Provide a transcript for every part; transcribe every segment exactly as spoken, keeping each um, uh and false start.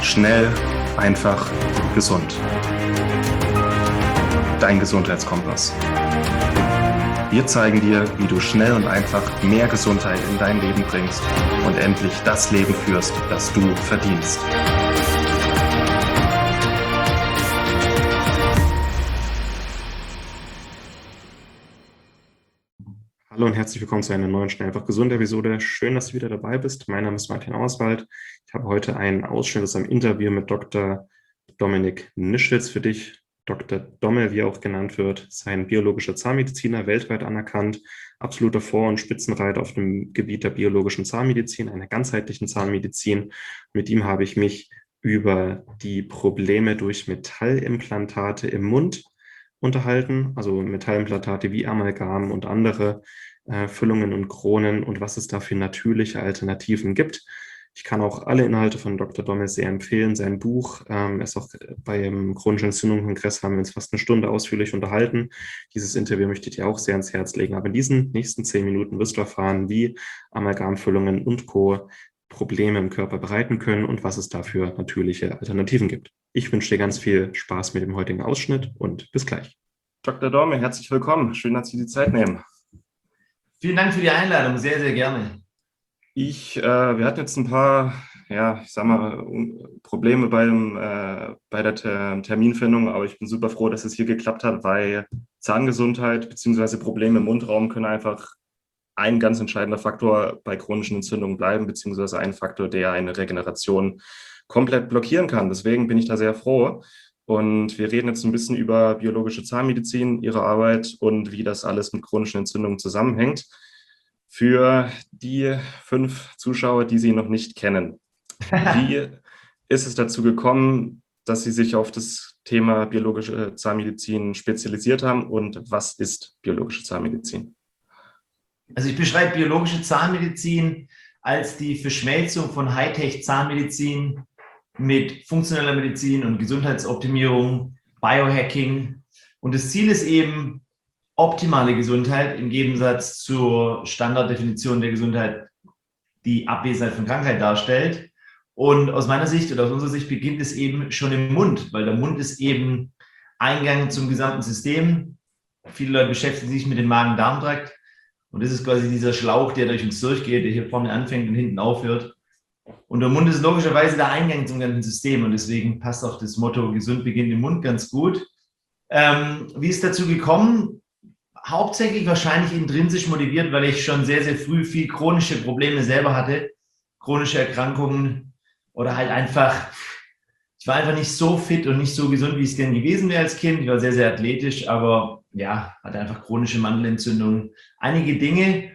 Schnell, einfach, gesund. Dein Gesundheitskompass. Wir zeigen dir, wie du schnell und einfach mehr Gesundheit in dein Leben bringst und endlich das Leben führst, das du verdienst. Hallo und herzlich willkommen zu einer neuen Schnell einfach gesund Episode. Schön, dass du wieder dabei bist. Mein Name ist Martin Auswald. Ich habe heute einen Ausschnitt aus einem Interview mit Doktor Dominik Nischwitz für dich. Doktor Domme, wie er auch genannt wird, ist ein biologischer Zahnmediziner, weltweit anerkannt, absoluter Vor- und Spitzenreiter auf dem Gebiet der biologischen Zahnmedizin, einer ganzheitlichen Zahnmedizin. Mit ihm habe ich mich über die Probleme durch Metallimplantate im Mund unterhalten, also Metallimplantate wie Amalgam und andere äh, Füllungen und Kronen und was es da für natürliche Alternativen gibt. Ich kann auch alle Inhalte von Doktor Domme sehr empfehlen. Sein Buch ähm, ist auch beim chronischen Entzündungskongress, haben wir uns fast eine Stunde ausführlich unterhalten. Dieses Interview möchte ich dir auch sehr ans Herz legen. Aber in diesen nächsten zehn Minuten wirst du erfahren, wie Amalgamfüllungen und Co. Probleme im Körper bereiten können und was es dafür natürliche Alternativen gibt. Ich wünsche dir ganz viel Spaß mit dem heutigen Ausschnitt und bis gleich. Doktor Domme, herzlich willkommen. Schön, dass Sie die Zeit nehmen. Vielen Dank für die Einladung, sehr, sehr gerne. Ich, äh, wir hatten jetzt ein paar, ja, ich sag mal, Probleme beim, äh, bei der Ter- Terminfindung, aber ich bin super froh, dass es hier geklappt hat, weil Zahngesundheit bzw. Probleme im Mundraum können einfach ein ganz entscheidender Faktor bei chronischen Entzündungen bleiben, beziehungsweise ein Faktor, der eine Regeneration komplett blockieren kann. Deswegen bin ich da sehr froh. Und wir reden jetzt ein bisschen über biologische Zahnmedizin, Ihre Arbeit und wie das alles mit chronischen Entzündungen zusammenhängt. Für die fünf Zuschauer, die Sie noch nicht kennen, wie ist es dazu gekommen, dass Sie sich auf das Thema biologische Zahnmedizin spezialisiert haben und was ist biologische Zahnmedizin? Also ich beschreibe biologische Zahnmedizin als die Verschmelzung von Hightech-Zahnmedizin mit funktioneller Medizin und Gesundheitsoptimierung, Biohacking. Und das Ziel ist eben optimale Gesundheit im Gegensatz zur Standarddefinition der Gesundheit, die Abwesenheit von Krankheit darstellt. Und aus meiner Sicht oder aus unserer Sicht beginnt es eben schon im Mund, weil der Mund ist eben Eingang zum gesamten System. Viele Leute beschäftigen sich mit dem Magen-Darm-Trakt. Und das ist quasi dieser Schlauch, der durch uns durchgeht, der hier vorne anfängt und hinten aufhört. Und der Mund ist logischerweise der Eingang zum ganzen System. Und deswegen passt auch das Motto, gesund beginnt im Mund, ganz gut. Ähm, wie ist dazu gekommen? Hauptsächlich wahrscheinlich intrinsisch motiviert, weil ich schon sehr, sehr früh viel chronische Probleme selber hatte. Chronische Erkrankungen oder halt einfach, ich war einfach nicht so fit und nicht so gesund, wie ich es gern gewesen wäre als Kind. Ich war sehr, sehr athletisch, aber ja, hatte einfach chronische Mandelentzündungen, einige Dinge.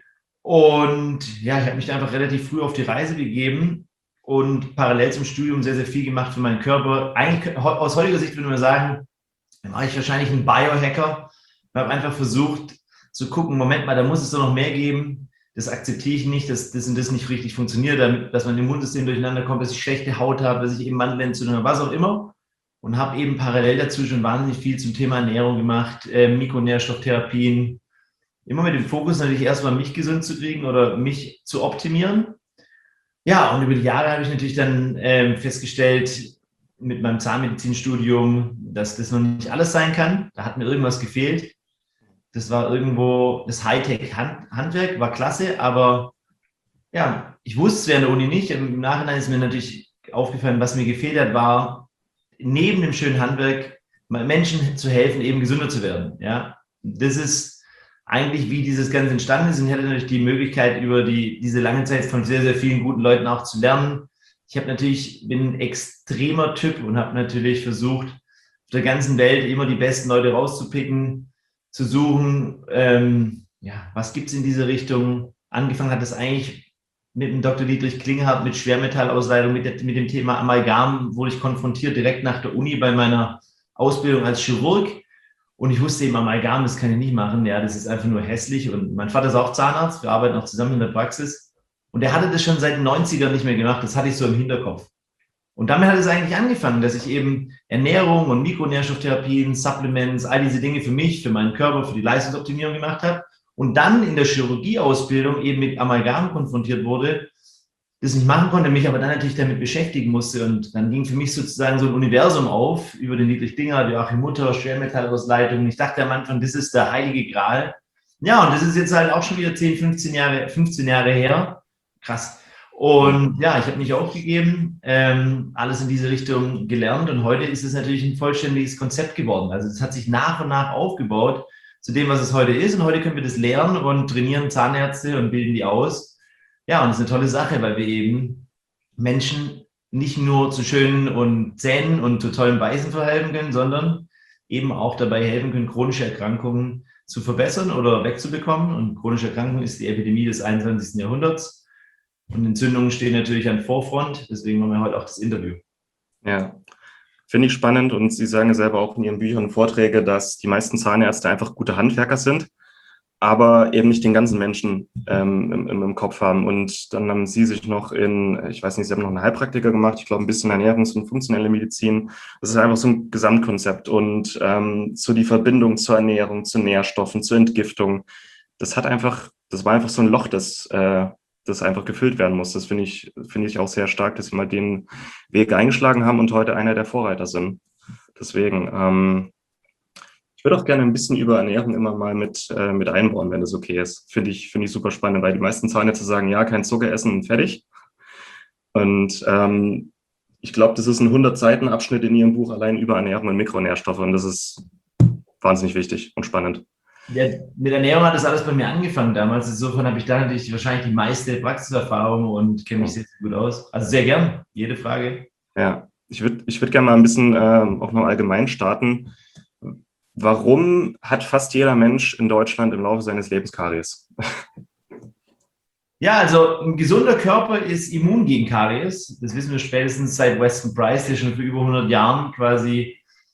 Und ja, ich habe mich da einfach relativ früh auf die Reise begeben und parallel zum Studium sehr, sehr viel gemacht für meinen Körper. Eigentlich, aus heutiger Sicht würde man sagen, dann war ich wahrscheinlich ein Biohacker. Ich habe einfach versucht zu gucken, Moment mal, da muss es doch noch mehr geben. Das akzeptiere ich nicht, dass das und das nicht richtig funktioniert, damit, dass man im Immunsystem durcheinander kommt, dass ich schlechte Haut habe, dass ich eben Mandelentzündung habe, was auch immer. Und habe eben parallel dazu schon wahnsinnig viel zum Thema Ernährung gemacht, äh, Mikronährstofftherapien. Immer mit dem Fokus natürlich erstmal mich gesund zu kriegen oder mich zu optimieren. Ja, und über die Jahre habe ich natürlich dann äh, festgestellt, mit meinem Zahnmedizinstudium, dass das noch nicht alles sein kann. Da hat mir irgendwas gefehlt. Das war irgendwo das Hightech-Handwerk, war klasse, aber ja, ich wusste es während der Uni nicht. Im Nachhinein ist mir natürlich aufgefallen, was mir gefehlt hat, war neben dem schönen Handwerk Menschen zu helfen, eben gesünder zu werden. Ja, das ist eigentlich, wie dieses Ganze entstanden ist. Und ich hatte natürlich die Möglichkeit, über die, diese lange Zeit von sehr, sehr vielen guten Leuten auch zu lernen. Ich habe natürlich, bin ein extremer Typ und habe natürlich versucht, auf der ganzen Welt immer die besten Leute rauszupicken, zu suchen, ähm, ja, was gibt es in diese Richtung. Angefangen hat es eigentlich mit dem Doktor Dietrich Klinghardt, mit Schwermetallausleitung, mit, der, mit dem Thema Amalgam wurde ich konfrontiert direkt nach der Uni bei meiner Ausbildung als Chirurg. Und ich wusste eben, Amalgam, das kann ich nicht machen. Ja, das ist einfach nur hässlich. Und mein Vater ist auch Zahnarzt, wir arbeiten auch zusammen in der Praxis. Und er hatte das schon seit den neunzigern nicht mehr gemacht, das hatte ich so im Hinterkopf. Und damit hat es eigentlich angefangen, dass ich eben Ernährung und Mikronährstofftherapien, Supplements, all diese Dinge für mich, für meinen Körper, für die Leistungsoptimierung gemacht habe. Und dann in der Chirurgieausbildung eben mit Amalgam konfrontiert wurde das nicht machen konnte, mich aber dann natürlich damit beschäftigen musste. Und dann ging für mich sozusagen so ein Universum auf über den Dietrich Dinger, Joachim Mutter, Schwermetallausleitung. Ich dachte am Anfang, das ist der heilige Gral. Ja, und das ist jetzt halt auch schon wieder zehn, fünfzehn Jahre, fünfzehn Jahre her. Krass. Und ja, ich habe nicht aufgegeben, ähm, alles in diese Richtung gelernt. Und heute ist es natürlich ein vollständiges Konzept geworden. Also es hat sich nach und nach aufgebaut zu dem, was es heute ist. Und heute können wir das lernen und trainieren Zahnärzte und bilden die aus. Ja, und das ist eine tolle Sache, weil wir eben Menschen nicht nur zu schönen und Zähnen und zu tollen Beißen verhelfen können, sondern eben auch dabei helfen können, chronische Erkrankungen zu verbessern oder wegzubekommen. Und chronische Erkrankung ist die Epidemie des einundzwanzigsten Jahrhunderts. Und Entzündungen stehen natürlich an Vorfront. Deswegen machen wir heute auch das Interview. Ja, finde ich spannend. Und Sie sagen ja selber auch in Ihren Büchern und Vorträgen, dass die meisten Zahnärzte einfach gute Handwerker sind, aber eben nicht den ganzen Menschen ähm, im, im Kopf haben. Und dann haben Sie sich noch in, ich weiß nicht, Sie haben noch einen Heilpraktiker gemacht, ich glaube ein bisschen Ernährungs- und funktionelle Medizin. Das ist einfach so ein Gesamtkonzept. Und ähm, so die Verbindung zur Ernährung, zu Nährstoffen, zur Entgiftung, das hat einfach, das war einfach so ein Loch, das, äh, das einfach gefüllt werden muss. Das finde ich, finde ich auch sehr stark, dass Sie mal den Weg eingeschlagen haben und heute einer der Vorreiter sind. Deswegen, ähm, ich würde auch gerne ein bisschen über Ernährung immer mal mit, äh, mit einbauen, wenn das okay ist. Finde ich, finde ich super spannend, weil die meisten Zahnärzte sagen, ja, kein Zucker essen und fertig. Und ähm, ich glaube, das ist ein hundert-Seiten-Abschnitt in Ihrem Buch allein über Ernährung und Mikronährstoffe. Und das ist wahnsinnig wichtig und spannend. Ja, mit Ernährung hat das alles bei mir angefangen damals. Insofern habe ich da natürlich wahrscheinlich die meiste Praxiserfahrung und kenne mich sehr, sehr gut aus. Also sehr gern, jede Frage. Ja, ich würde ich würd gerne mal ein bisschen ähm, auch noch allgemein starten. Warum hat fast jeder Mensch in Deutschland im Laufe seines Lebens Karies? Ja, also ein gesunder Körper ist immun gegen Karies. Das wissen wir spätestens seit Weston Price, der schon vor über hundert Jahren quasi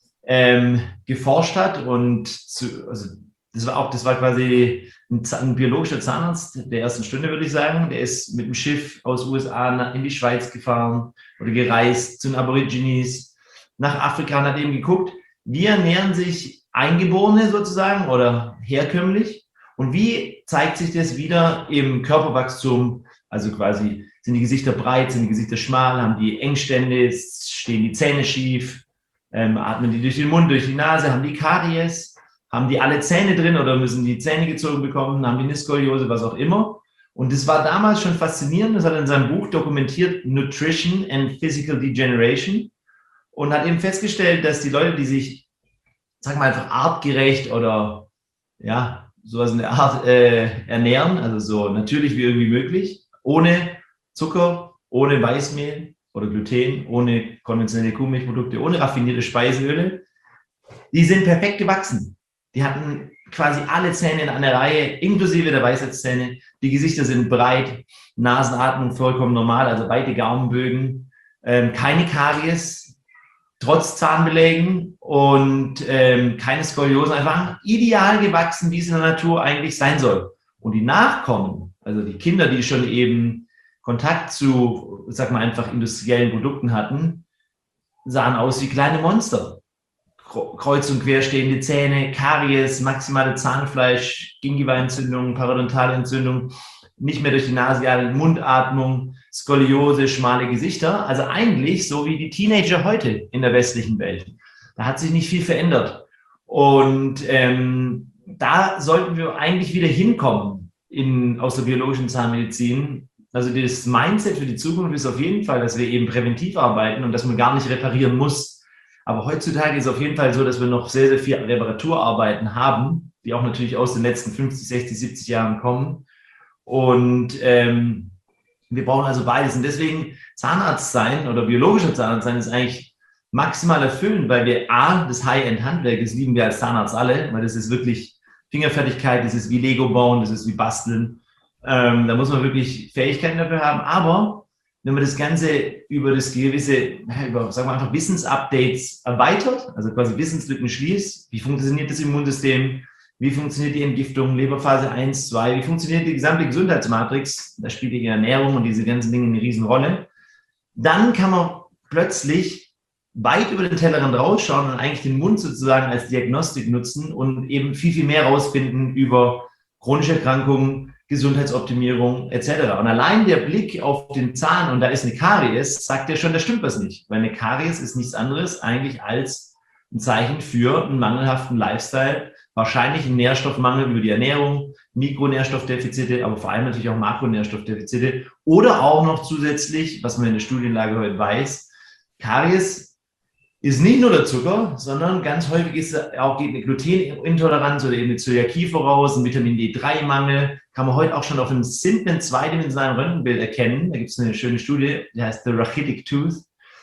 ähm, geforscht hat. Und zu, also das war auch, das war quasi ein, ein biologischer Zahnarzt der ersten Stunde, würde ich sagen. Der ist mit dem Schiff aus U S A in die Schweiz gefahren oder gereist zu den Aborigines nach Afrika und hat eben geguckt, wie ernähren sich Eingeborene sozusagen oder herkömmlich und wie zeigt sich das wieder im Körperwachstum, also quasi sind die Gesichter breit, sind die Gesichter schmal, haben die Engstände, stehen die Zähne schief, ähm, atmen die durch den Mund, durch die Nase, haben die Karies, haben die alle Zähne drin oder müssen die Zähne gezogen bekommen, haben die eine Skoliose, was auch immer. Und das war damals schon faszinierend, das hat er in seinem Buch dokumentiert, Nutrition and Physical Degeneration, und hat eben festgestellt, dass die Leute, die sich sagen wir einfach artgerecht oder ja, sowas in der Art äh, ernähren, also so natürlich wie irgendwie möglich, ohne Zucker, ohne Weißmehl oder Gluten, ohne konventionelle Kuhmilchprodukte, ohne raffinierte Speiseöle, die sind perfekt gewachsen. Die hatten quasi alle Zähne in einer Reihe, inklusive der Weisheitszähne. Die Gesichter sind breit, Nasenatmung vollkommen normal, also weite Gaumenbögen, ähm, keine Karies, trotz Zahnbelägen und ähm, keine Skoliose, einfach ideal gewachsen, wie es in der Natur eigentlich sein soll. Und die Nachkommen, also die Kinder, die schon eben Kontakt zu, sag mal einfach industriellen Produkten hatten, sahen aus wie kleine Monster. Kreuz und quer stehende Zähne, Karies, maximale Zahnfleisch, Gingivaientzündung, Parodontalentzündung, nicht mehr durch die nasiale Mundatmung, Skoliose, schmale Gesichter. Also eigentlich so wie die Teenager heute in der westlichen Welt. Da hat sich nicht viel verändert. Und ähm, da sollten wir eigentlich wieder hinkommen in, aus der biologischen Zahnmedizin. Also das Mindset für die Zukunft ist auf jeden Fall, dass wir eben präventiv arbeiten und dass man gar nicht reparieren muss. Aber heutzutage ist es auf jeden Fall so, dass wir noch sehr, sehr viel Reparaturarbeiten haben, die auch natürlich aus den letzten fünfzig, sechzig, siebzig Jahren kommen. Und ähm, wir brauchen also beides. Und deswegen Zahnarzt sein oder biologischer Zahnarzt sein ist eigentlich maximal erfüllend, weil wir A, das High-End-Handwerk, das lieben wir als Zahnarzt alle, weil das ist wirklich Fingerfertigkeit, das ist wie Lego bauen, das ist wie basteln. Ähm, da muss man wirklich Fähigkeiten dafür haben. Aber wenn man das Ganze über das gewisse, über, sagen wir einfach Wissensupdates erweitert, also quasi Wissenslücken schließt, wie funktioniert das Immunsystem, wie funktioniert die Entgiftung, Leberphase eins, zwei, wie funktioniert die gesamte Gesundheitsmatrix, da spielt die Ernährung und diese ganzen Dinge eine Riesenrolle, dann kann man plötzlich weit über den Tellerrand rausschauen und eigentlich den Mund sozusagen als Diagnostik nutzen und eben viel, viel mehr rausfinden über chronische Erkrankungen, Gesundheitsoptimierung et cetera. Und allein der Blick auf den Zahn und da ist eine Karies, sagt ja schon, da stimmt was nicht. Weil eine Karies ist nichts anderes eigentlich als ein Zeichen für einen mangelhaften Lifestyle, wahrscheinlich ein Nährstoffmangel über die Ernährung, Mikronährstoffdefizite, aber vor allem natürlich auch Makronährstoffdefizite oder auch noch zusätzlich, was man in der Studienlage heute weiß, Karies ist nicht nur der Zucker, sondern ganz häufig ist auch geht eine Glutenintoleranz oder eben eine Zöliakie voraus, ein Vitamin D drei Mangel, kann man heute auch schon auf einem simplen zweidimensionalen Röntgenbild erkennen. Da gibt es eine schöne Studie, die heißt The Rachitic Tooth,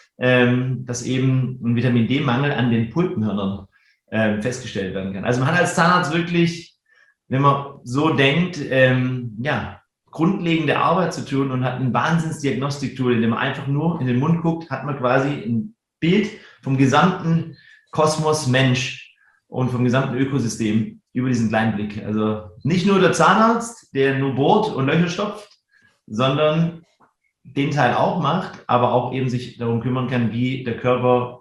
ähm, dass eben ein Vitamin D Mangel an den Pulpenhörnern ähm, festgestellt werden kann. Also man hat als Zahnarzt wirklich, wenn man so denkt, ähm, ja, grundlegende Arbeit zu tun und hat ein Wahnsinnsdiagnostiktool, in dem man einfach nur in den Mund guckt, hat man quasi ein Bild vom gesamten Kosmos Mensch und vom gesamten Ökosystem über diesen kleinen Blick. Also nicht nur der Zahnarzt, der nur bohrt und Löcher stopft, sondern den Teil auch macht, aber auch eben sich darum kümmern kann, wie der Körper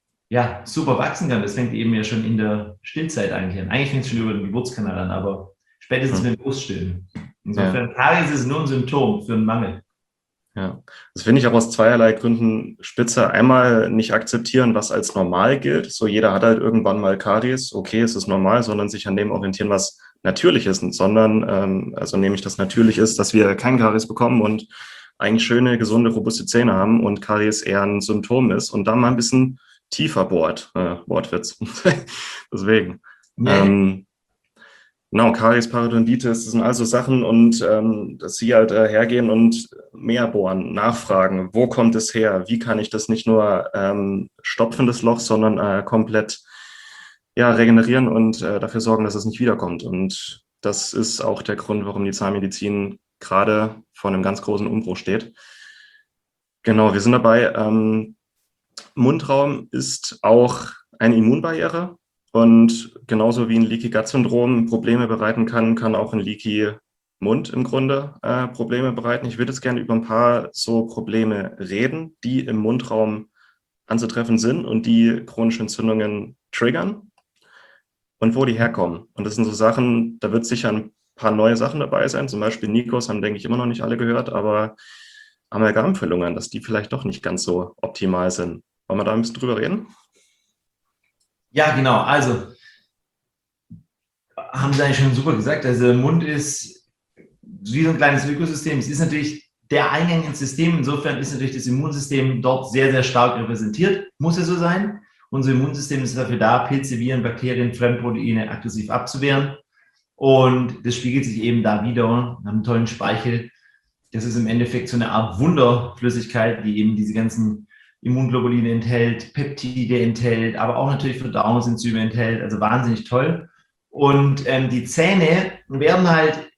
ja, super wachsen kann. Das fängt eben ja schon in der Stillzeit eigentlich an. Eigentlich fängt es schon über den Geburtskanal an, aber spätestens mit dem Bruststillen. Insofern, ja. Karies ist nur ein Symptom für einen Mangel. Ja, das finde ich auch aus zweierlei Gründen spitze. Einmal nicht akzeptieren, was als normal gilt. So jeder hat halt irgendwann mal Karies. Okay, es ist normal, sondern sich an dem orientieren, was natürlich ist. Sondern, ähm, also nämlich das natürlich ist, dass wir kein Karies bekommen und eigentlich schöne, gesunde, robuste Zähne haben und Karies eher ein Symptom ist und da mal ein bisschen tiefer bohrt. Äh, Wortwitz. Deswegen. Nee. Ähm, Genau, Karies, Parodontitis, das sind also Sachen und ähm, dass Sie halt äh, hergehen und mehr bohren, nachfragen, wo kommt es her, wie kann ich das nicht nur ähm, stopfen, das Loch, sondern äh, komplett ja, regenerieren und äh, dafür sorgen, dass es nicht wiederkommt. Und das ist auch der Grund, warum die Zahnmedizin gerade vor einem ganz großen Umbruch steht. Genau, wir sind dabei. Ähm, Mundraum ist auch eine Immunbarriere. Und genauso wie ein Leaky Gut Syndrom Probleme bereiten kann, kann auch ein Leaky Mund im Grunde äh, Probleme bereiten. Ich würde jetzt gerne über ein paar so Probleme reden, die im Mundraum anzutreffen sind und die chronische Entzündungen triggern und wo die herkommen. Und das sind so Sachen, da wird sicher ein paar neue Sachen dabei sein. Zum Beispiel Nikos haben, denke ich, immer noch nicht alle gehört, aber Amalgamfüllungen, dass die vielleicht doch nicht ganz so optimal sind. Wollen wir da ein bisschen drüber reden? Ja, genau. Also, haben Sie eigentlich schon super gesagt. Also, der Mund ist wie so ein kleines Ökosystem. Es ist natürlich der Eingang ins System. Insofern ist natürlich das Immunsystem dort sehr, sehr stark repräsentiert. Muss ja so sein. Unser Immunsystem ist dafür da, Pilze, Viren, Bakterien, Fremdproteine aggressiv abzuwehren. Und das spiegelt sich eben da wieder. Wir haben einen tollen Speichel. Das ist im Endeffekt so eine Art Wunderflüssigkeit, die eben diese ganzen Immunglobuline enthält, Peptide enthält, aber auch natürlich Verdauungsenzyme enthält, also wahnsinnig toll. Und ähm, die Zähne werden halt,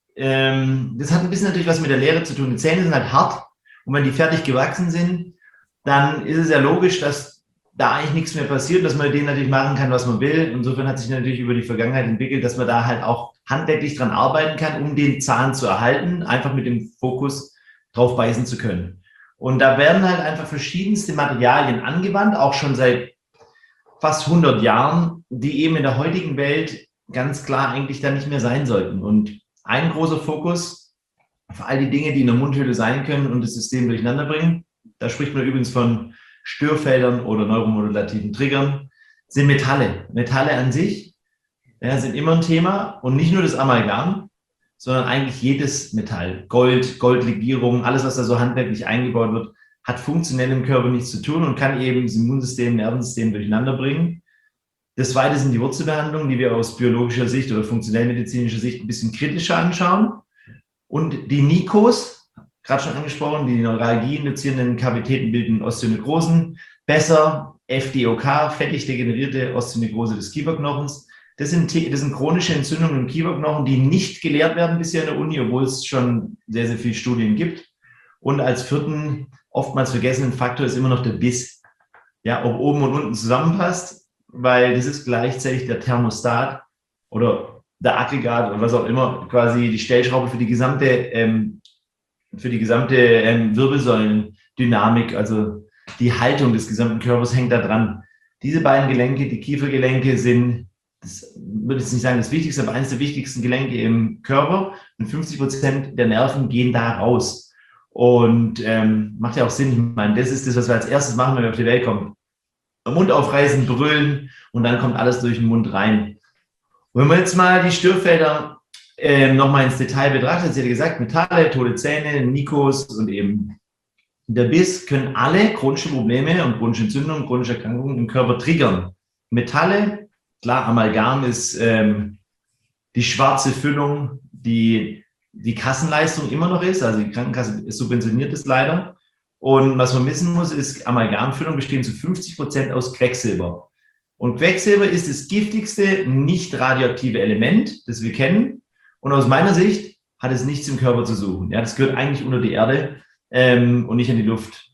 ähm, das hat ein bisschen natürlich was mit der Lehre zu tun, die Zähne sind halt hart und wenn die fertig gewachsen sind, dann ist es ja logisch, dass da eigentlich nichts mehr passiert, dass man mit denen natürlich machen kann, was man will. Insofern hat sich natürlich über die Vergangenheit entwickelt, dass man da halt auch handwerklich dran arbeiten kann, um den Zahn zu erhalten, einfach mit dem Fokus drauf beißen zu können. Und da werden halt einfach verschiedenste Materialien angewandt, auch schon seit fast hundert Jahren, die eben in der heutigen Welt ganz klar eigentlich da nicht mehr sein sollten. Und ein großer Fokus auf all die Dinge, die in der Mundhöhle sein können und das System durcheinander bringen, da spricht man übrigens von Störfeldern oder neuromodulativen Triggern, sind Metalle. Metalle an sich ja, sind immer ein Thema und nicht nur das Amalgam, sondern eigentlich jedes Metall, Gold, Goldlegierung, alles, was da so handwerklich eingebaut wird, hat funktionell im Körper nichts zu tun und kann eben das Immunsystem, Nervensystem durcheinander bringen. Das Zweite sind die Wurzelbehandlungen, die wir aus biologischer Sicht oder funktionellmedizinischer Sicht ein bisschen kritischer anschauen. Und die Nikos, gerade schon angesprochen, die Neuralgie-induzierenden Kavitäten bilden Osteonekrosen, besser F D O K, fettig degenerierte Osteonekrose des Kieferknochens. Das sind, das sind chronische Entzündungen im Kieferknochen, die nicht gelehrt werden bisher in der Uni, obwohl es schon sehr, sehr viele Studien gibt. Und als vierten, oftmals vergessenen Faktor ist immer noch der Biss. Ja, ob oben und unten zusammenpasst, weil das ist gleichzeitig der Thermostat oder der Aggregat oder was auch immer, quasi die Stellschraube für die gesamte, ähm, für die gesamte ähm, Wirbelsäulendynamik, also die Haltung des gesamten Körpers hängt da dran. Diese beiden Gelenke, die Kiefergelenke, sind das würde ich nicht sagen das Wichtigste, aber eines der wichtigsten Gelenke im Körper. Und fünfzig Prozent der Nerven gehen da raus. Und ähm, macht ja auch Sinn. Ich meine, das ist das, was wir als erstes machen, wenn wir auf die Welt kommen. Mund aufreißen, brüllen und dann kommt alles durch den Mund rein. Und wenn man jetzt mal die Störfelder äh, nochmal ins Detail betrachtet, sie hat gesagt, Metalle, tote Zähne, Nikos und eben der Biss können alle chronische Probleme und chronische Entzündungen, chronische Erkrankungen im Körper triggern. Metalle, klar, Amalgam ist ähm, die schwarze Füllung, die die Kassenleistung immer noch ist, also die Krankenkasse subventioniert es leider. Und was man wissen muss, ist, Amalgamfüllung bestehen zu fünfzig Prozent aus Quecksilber. Und Quecksilber ist das giftigste, nicht radioaktive Element, das wir kennen. Und aus meiner Sicht hat es nichts im Körper zu suchen. Ja, das gehört eigentlich unter die Erde ähm, und nicht in die Luft.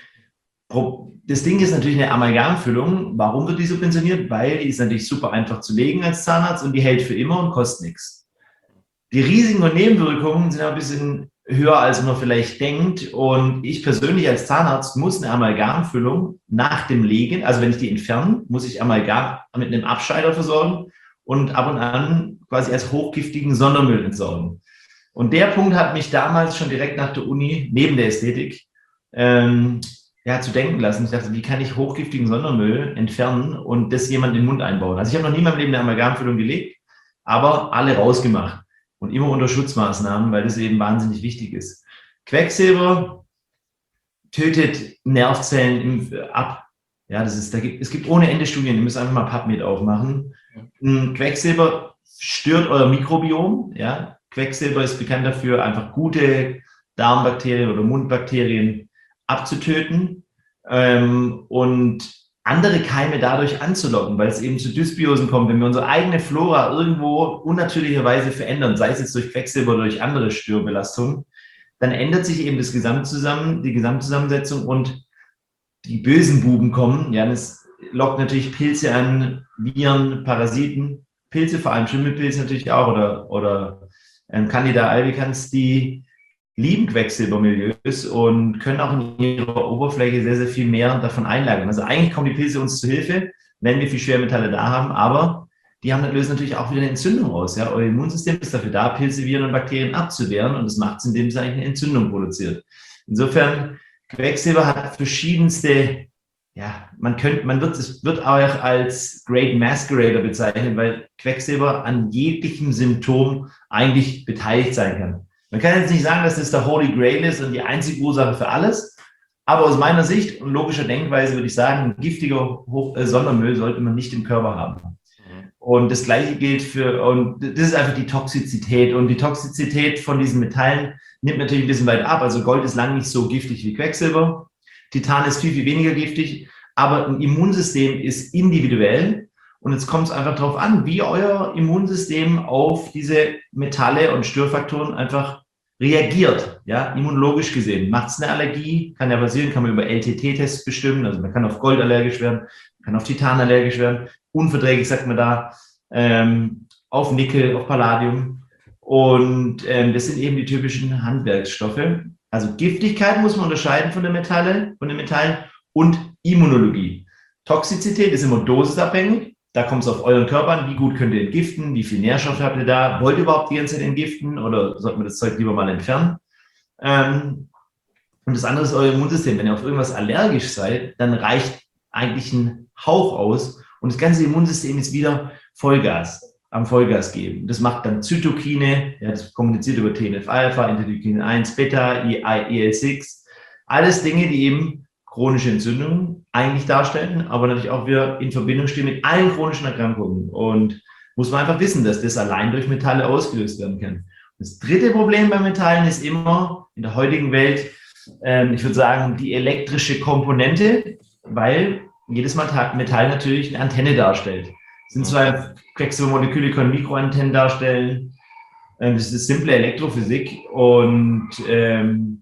Das Ding ist natürlich eine Amalgamfüllung. Warum wird die subventioniert? Weil die ist natürlich super einfach zu legen als Zahnarzt und die hält für immer und kostet nichts. Die Risiken und Nebenwirkungen sind ein bisschen höher, als man vielleicht denkt. Und ich persönlich als Zahnarzt muss eine Amalgamfüllung nach dem Legen, also wenn ich die entferne, muss ich Amalgam mit einem Abscheider versorgen und ab und an quasi als hochgiftigen Sondermüll entsorgen. Und der Punkt hat mich damals schon direkt nach der Uni, neben der Ästhetik, ähm, ja, zu denken lassen. Ich dachte, wie kann ich hochgiftigen Sondermüll entfernen und das jemand in den Mund einbauen? Also ich habe noch nie in meinem Leben eine Amalgamfüllung gelegt, aber alle rausgemacht. Und immer unter Schutzmaßnahmen, weil das eben wahnsinnig wichtig ist. Quecksilber tötet Nervzellen im, ab. Ja, das ist, da gibt, es gibt ohne Ende Studien, ihr müsst einfach mal PubMed aufmachen. Ja. Quecksilber stört euer Mikrobiom. Ja. Quecksilber ist bekannt dafür, einfach gute Darmbakterien oder Mundbakterien abzutöten ähm, und andere Keime dadurch anzulocken, weil es eben zu Dysbiosen kommt. Wenn wir unsere eigene Flora irgendwo unnatürlicherweise verändern, sei es jetzt durch Quecksilber oder durch andere Störbelastungen, dann ändert sich eben das Gesamtzusammen, die Gesamtzusammensetzung und die bösen Buben kommen. Ja, das lockt natürlich Pilze an, Viren, Parasiten, Pilze, vor allem Schimmelpilze natürlich auch oder, oder ähm, Candida albicans, die lieben Quecksilbermilieus und können auch in ihrer Oberfläche sehr, sehr viel mehr davon einlagern. Also eigentlich kommen die Pilze uns zu Hilfe, wenn wir viel Schwermetalle da haben, aber die haben, lösen natürlich auch wieder eine Entzündung aus. Ja? Euer Immunsystem ist dafür da, Pilze, Viren und Bakterien abzuwehren und das macht es, indem es eigentlich eine Entzündung produziert. Insofern, Quecksilber hat verschiedenste, ja, man könnte, man wird, es wird auch als Great Masquerader bezeichnet, weil Quecksilber an jeglichem Symptom eigentlich beteiligt sein kann. Man kann jetzt nicht sagen, dass das der Holy Grail ist und die einzige Ursache für alles, aber aus meiner Sicht und logischer Denkweise würde ich sagen, ein giftiger Hoch äh, Sondermüll sollte man nicht im Körper haben. Und das Gleiche gilt für, und das ist einfach die Toxizität. Und die Toxizität von diesen Metallen nimmt natürlich ein bisschen weit ab. Also Gold ist lange nicht so giftig wie Quecksilber. Titan ist viel, viel weniger giftig. Aber ein Immunsystem ist individuell. Und jetzt kommt es einfach darauf an, wie euer Immunsystem auf diese Metalle und Störfaktoren einfach reagiert, ja, immunologisch gesehen. Macht es eine Allergie? Kann ja passieren, kann man über L T T-Tests bestimmen. Also man kann auf Gold allergisch werden, man kann auf Titan allergisch werden. Unverträglich, sagt man da, ähm, auf Nickel, auf Palladium. Und ähm, das sind eben die typischen Handwerksstoffe. Also Giftigkeit muss man unterscheiden von den Metallen, von den Metallen und Immunologie. Toxizität ist immer dosisabhängig. Da kommt es auf euren Körper an, wie gut könnt ihr entgiften, wie viel Nährstoffe habt ihr da, wollt ihr überhaupt die ganze Zeit entgiften oder sollte man das Zeug lieber mal entfernen? Ähm, und das andere ist euer Immunsystem. Wenn ihr auf irgendwas allergisch seid, dann reicht eigentlich ein Hauch aus und das ganze Immunsystem ist wieder Vollgas, am Vollgas geben. Das macht dann Zytokine, ja, das kommuniziert über T N F-Alpha, Interleukin eins, Beta, I L sechs, alles Dinge, die eben chronische Entzündungen eigentlich darstellen, aber natürlich auch wieder in Verbindung stehen mit allen chronischen Erkrankungen. Und muss man einfach wissen, dass das allein durch Metalle ausgelöst werden kann. Das dritte Problem bei Metallen ist immer in der heutigen Welt, ähm, ich würde sagen, die elektrische Komponente, weil jedes Metall natürlich eine Antenne darstellt. Es sind zwei Quecksilbermoleküle, können Mikroantennen darstellen. Ähm, das ist simple Elektrophysik und ähm,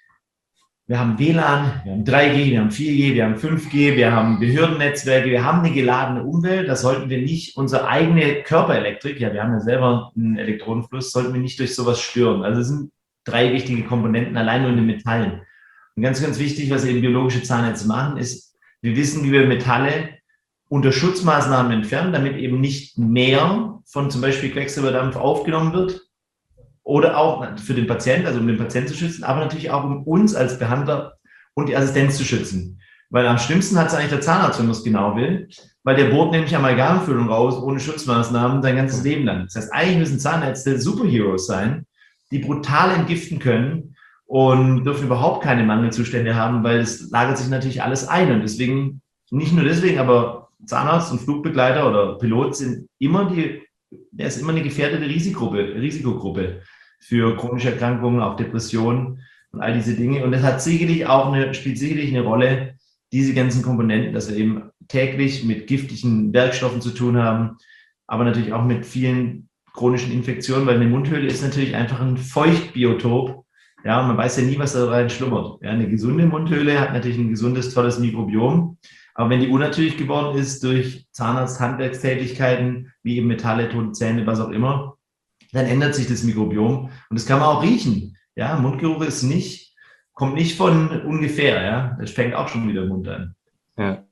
wir haben W L A N, wir haben drei G, wir haben vier G, wir haben fünf G, wir haben Behördennetzwerke, wir haben eine geladene Umwelt. Da sollten wir nicht unsere eigene Körperelektrik, ja, wir haben ja selber einen Elektronenfluss, sollten wir nicht durch sowas stören. Also es sind drei wichtige Komponenten, allein nur in den Metallen. Und ganz, ganz wichtig, was eben biologische Zahnärzte machen, ist, wir wissen, wie wir Metalle unter Schutzmaßnahmen entfernen, damit eben nicht mehr von zum Beispiel Quecksilberdampf aufgenommen wird. Oder auch für den Patienten, also um den Patienten zu schützen, aber natürlich auch um uns als Behandler und die Assistenz zu schützen. Weil am schlimmsten hat es eigentlich der Zahnarzt, wenn man es genau will, weil der bohrt nämlich Amalgamfüllung raus, ohne Schutzmaßnahmen, sein ganzes Leben lang. Das heißt, eigentlich müssen Zahnärzte Superheroes sein, die brutal entgiften können und dürfen überhaupt keine Mangelzustände haben, weil es lagert sich natürlich alles ein. Und deswegen, nicht nur deswegen, aber Zahnarzt und Flugbegleiter oder Pilot sind immer die, der ist immer eine gefährdete Risikogruppe, Risikogruppe für chronische Erkrankungen, auch Depressionen und all diese Dinge. Und das hat sicherlich auch eine, spielt sicherlich eine Rolle, diese ganzen Komponenten, dass wir eben täglich mit giftigen Werkstoffen zu tun haben, aber natürlich auch mit vielen chronischen Infektionen, weil eine Mundhöhle ist natürlich einfach ein Feuchtbiotop. Ja, man weiß ja nie, was da rein schlummert. Ja, eine gesunde Mundhöhle hat natürlich ein gesundes, tolles Mikrobiom. Aber wenn die unnatürlich geworden ist durch Zahnarzt-Handwerkstätigkeiten, wie eben Metalle, tote Zähne, was auch immer, dann ändert sich das Mikrobiom. Und das kann man auch riechen. Ja, Mundgeruch ist nicht, kommt nicht von ungefähr. Ja, das fängt auch schon wieder im Mund an. Ja.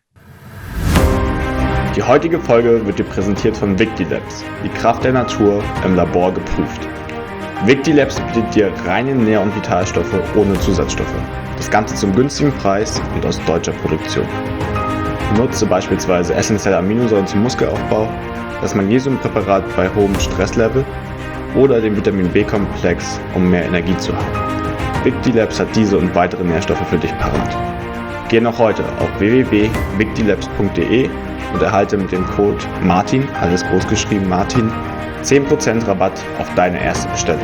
Die heutige Folge wird dir präsentiert von Victilabs, die Kraft der Natur im Labor geprüft. Victilabs bietet dir reine Nähr- und Vitalstoffe ohne Zusatzstoffe. Das Ganze zum günstigen Preis und aus deutscher Produktion. Nutze beispielsweise essentielle Aminosäuren zum Muskelaufbau, das Magnesiumpräparat bei hohem Stresslevel oder den Vitamin B-Komplex, um mehr Energie zu haben. Victilabs hat diese und weitere Nährstoffe für dich parat. Geh noch heute auf w w w punkt victilabs punkt d e und erhalte mit dem Code Martin, alles groß geschrieben Martin, zehn Prozent Rabatt auf deine erste Bestellung.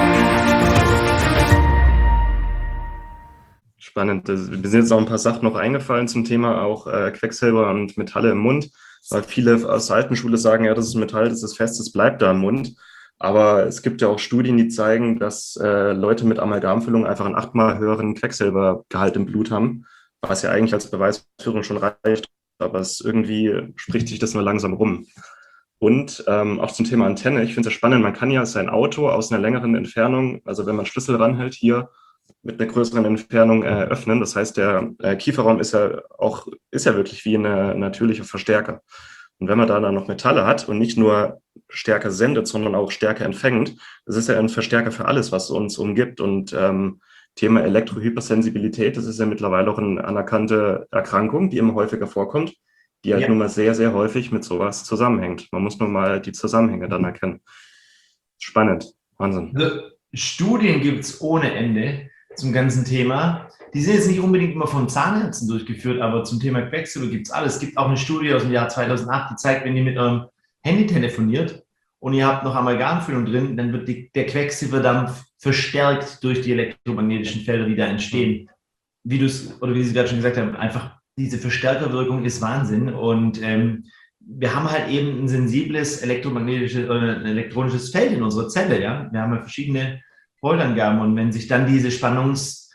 Spannend. Mir sind jetzt auch ein paar Sachen noch eingefallen zum Thema auch äh, Quecksilber und Metalle im Mund, weil viele aus der alten Schule sagen, ja, das ist Metall, das ist fest, das bleibt da im Mund. Aber es gibt ja auch Studien, die zeigen, dass äh, Leute mit Amalgamfüllung einfach einen achtmal höheren Quecksilbergehalt im Blut haben, was ja eigentlich als Beweisführung schon reicht. Aber es irgendwie spricht sich das nur langsam rum. Und ähm, auch zum Thema Antenne, ich finde es ja spannend, man kann ja sein Auto aus einer längeren Entfernung, also wenn man Schlüssel ranhält, hier mit einer größeren Entfernung äh, öffnen. Das heißt, der äh, Kieferraum ist ja auch, ist ja wirklich wie eine natürliche Verstärker. Und wenn man da dann noch Metalle hat und nicht nur Stärke sendet, sondern auch Stärke empfängt, das ist ja ein Verstärker für alles, was uns umgibt. Und ähm, Thema Elektrohypersensibilität, das ist ja mittlerweile auch eine anerkannte Erkrankung, die immer häufiger vorkommt, die halt Ja. nun mal sehr, sehr häufig mit sowas zusammenhängt. Man muss nur mal die Zusammenhänge dann erkennen. Spannend, Wahnsinn. Also, Studien gibt es ohne Ende zum ganzen Thema. Die sind jetzt nicht unbedingt immer von Zahnärzten durchgeführt, aber zum Thema Quecksilber gibt es alles. Es gibt auch eine Studie aus dem Jahr zweitausendacht, die zeigt, wenn ihr mit eurem Handy telefoniert und ihr habt noch Amalgamfüllung drin, dann wird die, der Quecksilberdampf verstärkt durch die elektromagnetischen Felder, die da entstehen. Wie du es, oder wie Sie gerade schon gesagt haben, einfach diese Verstärkerwirkung ist Wahnsinn. Und ähm, wir haben halt eben ein sensibles elektromagnetisches oder ein elektronisches Feld in unserer Zelle. Ja? Wir haben ja verschiedene Voltangaben. Und wenn sich dann diese spannungsabhängigen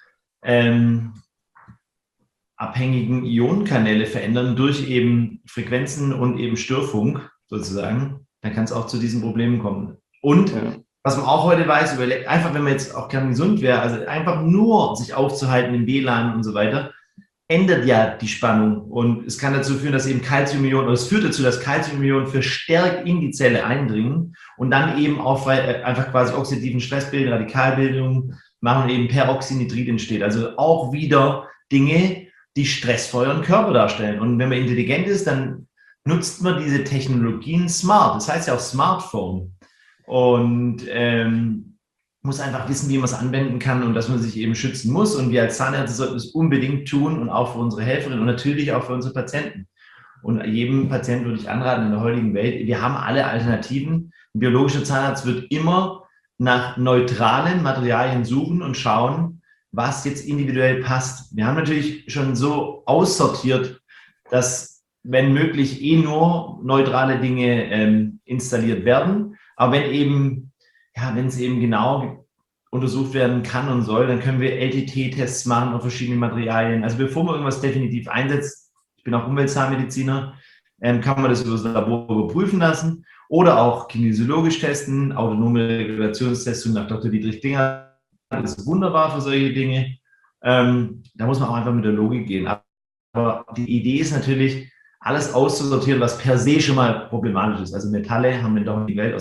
ähm, Ionenkanäle verändern durch eben Frequenzen und eben Störfunk sozusagen, dann kann es auch zu diesen Problemen kommen. Und ja. Was man auch heute weiß, über, einfach wenn man jetzt auch gern gesund wäre, also einfach nur sich aufzuhalten im W L A N und so weiter, ändert ja die Spannung. Und es kann dazu führen, dass eben Calciumionen, oder es führt dazu, dass Calciumionen verstärkt in die Zelle eindringen und dann eben auch einfach quasi oxidativen Stress bilden, Radikalbildung machen und eben Peroxynitrit entsteht. Also auch wieder Dinge, die stressfeuer im Körper darstellen. Und wenn man intelligent ist, dann nutzt man diese Technologien smart. Das heißt ja auch Smartphone. Und ähm, muss einfach wissen, wie man es anwenden kann und dass man sich eben schützen muss. Und wir als Zahnärzte sollten es unbedingt tun und auch für unsere Helferinnen und natürlich auch für unsere Patienten. Und jedem Patienten würde ich anraten in der heutigen Welt, wir haben alle Alternativen. Ein biologischer Zahnarzt wird immer nach neutralen Materialien suchen und schauen, was jetzt individuell passt. Wir haben natürlich schon so aussortiert, dass, wenn möglich, eh nur neutrale Dinge ähm, installiert werden. Aber wenn eben, ja, wenn es eben genau untersucht werden kann und soll, dann können wir L T T-Tests machen auf verschiedene Materialien. Also bevor man irgendwas definitiv einsetzt, ich bin auch Umweltzahnmediziner, ähm, kann man das über das Labor überprüfen lassen oder auch kinesiologisch testen, autonome Regulationstestung nach Doktor Dietrich Dinger. Das ist wunderbar für solche Dinge. Ähm, da muss man auch einfach mit der Logik gehen. Aber die Idee ist natürlich, alles auszusortieren, was per se schon mal problematisch ist. Also Metalle haben wir doch in die Welt aus,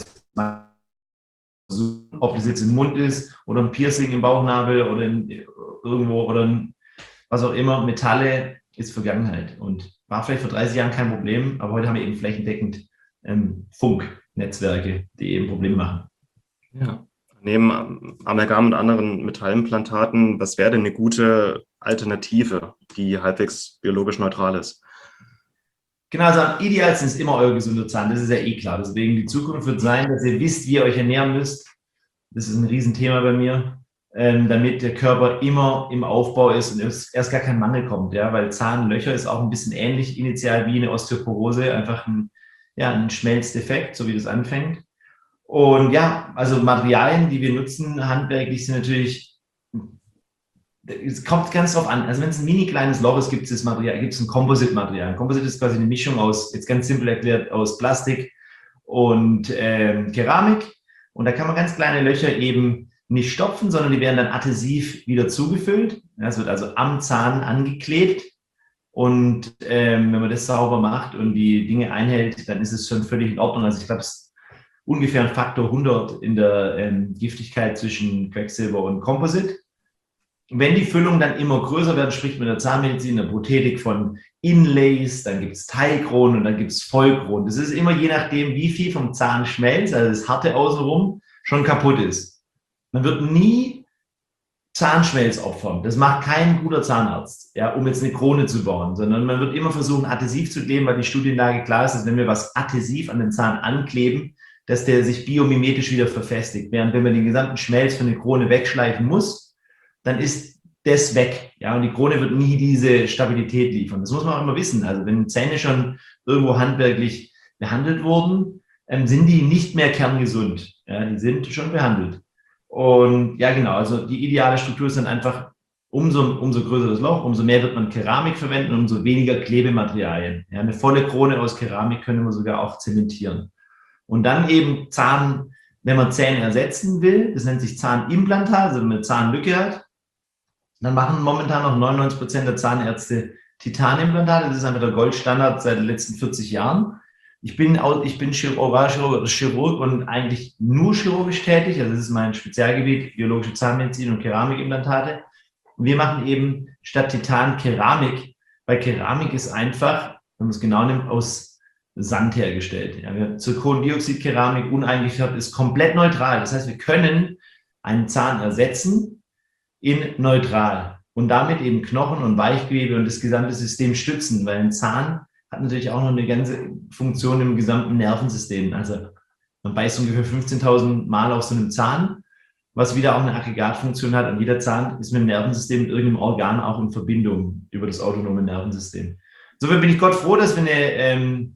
ob das jetzt im Mund ist oder ein Piercing im Bauchnabel oder in, irgendwo oder ein, was auch immer. Metalle ist Vergangenheit und war vielleicht vor dreißig Jahren kein Problem, aber heute haben wir eben flächendeckend ähm, Funknetzwerke, die eben Probleme machen. Ja. Neben Amalgam und anderen Metallimplantaten, was wäre denn eine gute Alternative, die halbwegs biologisch neutral ist? Genau, also am idealsten ist immer euer gesunder Zahn, das ist ja eh klar. Deswegen die Zukunft wird sein, dass ihr wisst, wie ihr euch ernähren müsst. Das ist ein Riesenthema bei mir, ähm, damit der Körper immer im Aufbau ist und erst, erst gar kein Mangel kommt. Ja? Weil Zahnlöcher ist auch ein bisschen ähnlich initial wie eine Osteoporose, einfach ein, ja, ein Schmelzdefekt, so wie das anfängt. Und ja, also Materialien, die wir nutzen, handwerklich sind natürlich, es kommt ganz drauf an. Also wenn es ein mini kleines Loch ist, gibt es das Material, gibt es ein Composite-Material. Ein Composite ist quasi eine Mischung aus, jetzt ganz simpel erklärt, aus Plastik und ähm, Keramik. Und da kann man ganz kleine Löcher eben nicht stopfen, sondern die werden dann adhesiv wieder zugefüllt. Es wird also am Zahn angeklebt. Und ähm, wenn man das sauber macht und die Dinge einhält, dann ist es schon völlig in Ordnung. Also ich glaube, es ist ungefähr ein Faktor hundert in der ähm, Giftigkeit zwischen Quecksilber und Composite. Wenn die Füllungen dann immer größer werden, spricht man in der Zahnmedizin, in der Prothetik von Inlays, dann gibt es Teilkronen und dann gibt es Vollkronen. Das ist immer je nachdem, wie viel vom Zahnschmelz, also das Harte außenrum, schon kaputt ist. Man wird nie Zahnschmelz opfern. Das macht kein guter Zahnarzt, ja, um jetzt eine Krone zu bauen, sondern man wird immer versuchen, adhesiv zu kleben, weil die Studienlage klar ist, dass wenn wir was adhesiv an den Zahn ankleben, dass der sich biomimetisch wieder verfestigt. Während wenn man den gesamten Schmelz von der Krone wegschleifen muss, dann ist das weg. Ja, und die Krone wird nie diese Stabilität liefern. Das muss man auch immer wissen. Also wenn Zähne schon irgendwo handwerklich behandelt wurden, ähm, sind die nicht mehr kerngesund. Ja, die sind schon behandelt. Und ja, genau, also die ideale Struktur ist dann einfach, umso, umso größer das Loch, umso mehr wird man Keramik verwenden, umso weniger Klebematerialien. Ja, eine volle Krone aus Keramik können wir sogar auch zementieren. Und dann eben Zahn, wenn man Zähne ersetzen will, das nennt sich Zahnimplantat, also wenn man eine Zahnlücke hat, dann machen momentan noch neunundneunzig Prozent der Zahnärzte Titanimplantate. Das ist einfach der Goldstandard seit den letzten vierzig Jahren. Ich bin, ich bin Chirurg, Chirurg und eigentlich nur chirurgisch tätig. Also das ist mein Spezialgebiet, biologische Zahnmedizin und Keramikimplantate. Und wir machen eben statt Titan Keramik, weil Keramik ist einfach, wenn man es genau nimmt, aus Sand hergestellt. Ja, Zirkondioxid-Keramik, uneingefärbt, ist komplett neutral. Das heißt, wir können einen Zahn ersetzen in neutral und damit eben Knochen und Weichgewebe und das gesamte System stützen, weil ein Zahn hat natürlich auch noch eine ganze Funktion im gesamten Nervensystem. Also man beißt ungefähr fünfzehntausend Mal auf so einem Zahn, was wieder auch eine Aggregatfunktion hat. Und jeder Zahn ist mit dem Nervensystem, mit irgendeinem Organ auch in Verbindung über das autonome Nervensystem. Insofern bin ich Gott froh, dass wir eine ähm,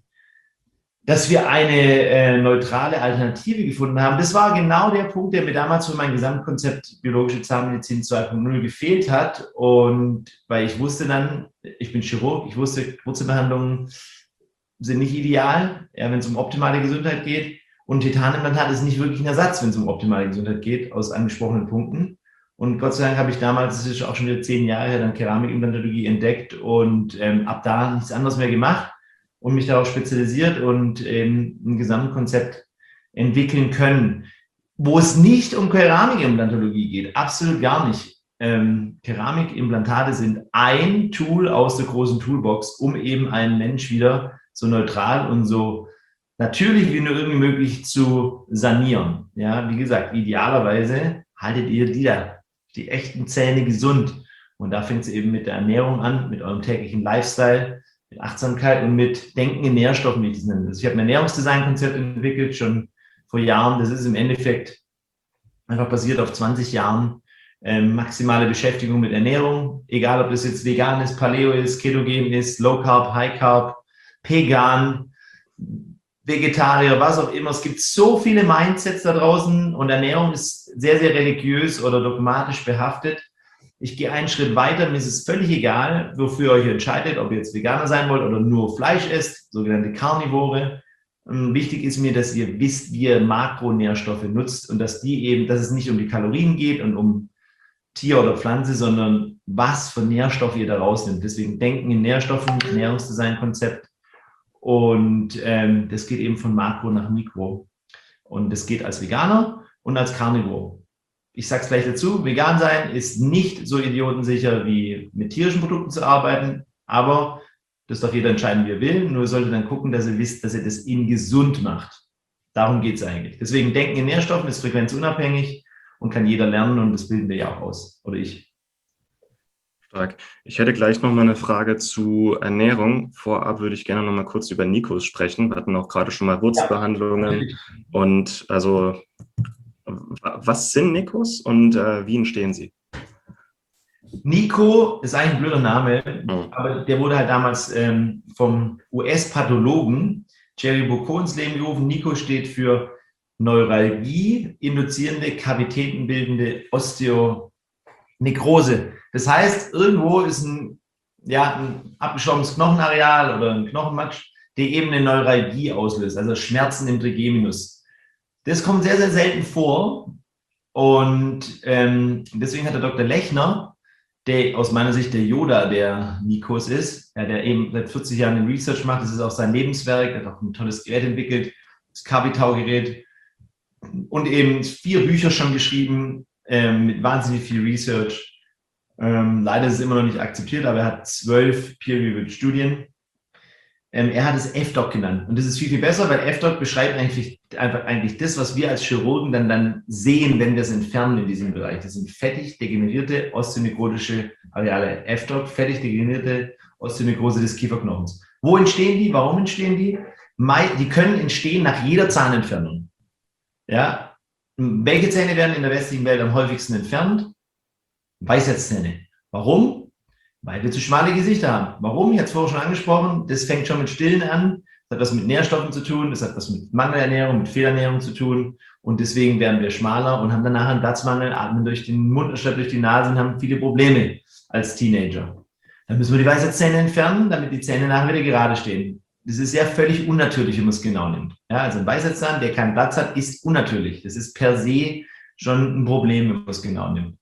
dass wir eine äh, neutrale Alternative gefunden haben. Das war genau der Punkt, der mir damals für mein Gesamtkonzept biologische Zahnmedizin zwei Punkt null gefehlt hat. Und weil ich wusste dann, ich bin Chirurg, ich wusste, Wurzelbehandlungen sind nicht ideal, ja, wenn es um optimale Gesundheit geht. Und Titanimplantat ist nicht wirklich ein Ersatz, wenn es um optimale Gesundheit geht, aus angesprochenen Punkten. Und Gott sei Dank habe ich damals, das ist auch schon wieder zehn Jahre her, dann Keramikimplantatologie entdeckt und ähm, ab da nichts anderes mehr gemacht und mich darauf spezialisiert und ähm, ein Gesamtkonzept entwickeln können, wo es nicht um Keramikimplantatologie geht, absolut gar nicht. Ähm, Keramikimplantate sind ein Tool aus der großen Toolbox, um eben einen Mensch wieder so neutral und so natürlich wie nur irgendwie möglich zu sanieren. Ja, wie gesagt, idealerweise haltet ihr die da, die echten Zähne gesund. Und da fängt es eben mit der Ernährung an, mit eurem täglichen Lifestyle, mit Achtsamkeit und mit Denken in Nährstoffen, wie ich das nenne. Also ich habe ein Ernährungsdesign-Konzept entwickelt, schon vor Jahren. Das ist im Endeffekt einfach basiert auf zwanzig Jahren ähm, maximale Beschäftigung mit Ernährung. Egal, ob das jetzt vegan ist, Paleo ist, Ketogen ist, Low Carb, High Carb, Vegan, Vegetarier, was auch immer. Es gibt so viele Mindsets da draußen und Ernährung ist sehr, sehr religiös oder dogmatisch behaftet. Ich gehe einen Schritt weiter, mir ist es völlig egal, wofür ihr euch entscheidet, ob ihr jetzt Veganer sein wollt oder nur Fleisch esst, sogenannte Karnivore. Und wichtig ist mir, dass ihr wisst, wie ihr Makronährstoffe nutzt und dass die eben, dass es nicht um die Kalorien geht und um Tier oder Pflanze, sondern was für Nährstoffe ihr da rausnimmt. Deswegen denken in Nährstoffen, Ernährungsdesign-Konzept. Und ähm, das geht eben von Makro nach Mikro. Und das geht als Veganer und als Carnivore. Ich sage es gleich dazu, vegan sein ist nicht so idiotensicher wie mit tierischen Produkten zu arbeiten, aber das darf jeder entscheiden, wie er will. Nur sollte dann gucken, dass er wisst, dass er das ihn gesund macht. Darum geht es eigentlich. Deswegen Denken in Nährstoffen ist frequenzunabhängig und kann jeder lernen und das bilden wir ja auch aus, oder ich. Stark. Ich hätte gleich noch mal eine Frage zu Ernährung. Vorab würde ich gerne noch mal kurz über Nikos sprechen. Wir hatten auch gerade schon mal Wurzelbehandlungen. Ja. Und also, was sind Nikos und äh, wie entstehen sie? Nico ist eigentlich ein blöder Name, mhm. aber der wurde halt damals ähm, vom U S-Pathologen Jerry Bocco ins Leben gerufen. Nico steht für Neuralgie, induzierende, kavitätenbildende Osteonekrose. Das heißt, irgendwo ist ein, ja, ein abgeschlossenes Knochenareal oder ein Knochenmatsch, der eben eine Neuralgie auslöst, also Schmerzen im Trigeminus. Das kommt sehr, sehr selten vor und ähm, deswegen hat der Doktor Lechner, der aus meiner Sicht der Yoda der Nikos ist, ja, der eben seit vierzig Jahren den Research macht, das ist auch sein Lebenswerk, er hat auch ein tolles Gerät entwickelt, das Cavitao-Gerät und eben vier Bücher schon geschrieben ähm, mit wahnsinnig viel Research. Ähm, leider ist es immer noch nicht akzeptiert, aber er hat zwölf Peer-Reviewed Studien. Ähm, er hat es F D O C genannt und das ist viel, viel besser, weil F D O C beschreibt eigentlich, einfach, eigentlich das, was wir als Chirurgen dann, dann sehen, wenn wir es entfernen in diesem Bereich. Das sind fettig degenerierte osteonekrotische Areale. F D O C, fettig degenerierte Osteonekrose des Kieferknochens. Wo entstehen die? Warum entstehen die? Die können entstehen nach jeder Zahnentfernung. Ja? Welche Zähne werden in der westlichen Welt am häufigsten entfernt? Weisheitszähne. Warum? Weil wir zu schmale Gesichter haben. Warum? Ich hatte es vorher schon angesprochen. Das fängt schon mit Stillen an. Das hat was mit Nährstoffen zu tun. Das hat was mit Mangelernährung, mit Fehlernährung zu tun. Und deswegen werden wir schmaler und haben danach einen Platzmangel, atmen durch den Mund anstatt durch die Nase und haben viele Probleme als Teenager. Dann müssen wir die Weisheitszähne entfernen, damit die Zähne nachher wieder gerade stehen. Das ist ja völlig unnatürlich, wenn man es genau nimmt. Ja, also ein Weisheitszahn, der keinen Platz hat, ist unnatürlich. Das ist per se schon ein Problem, wenn man es genau nimmt.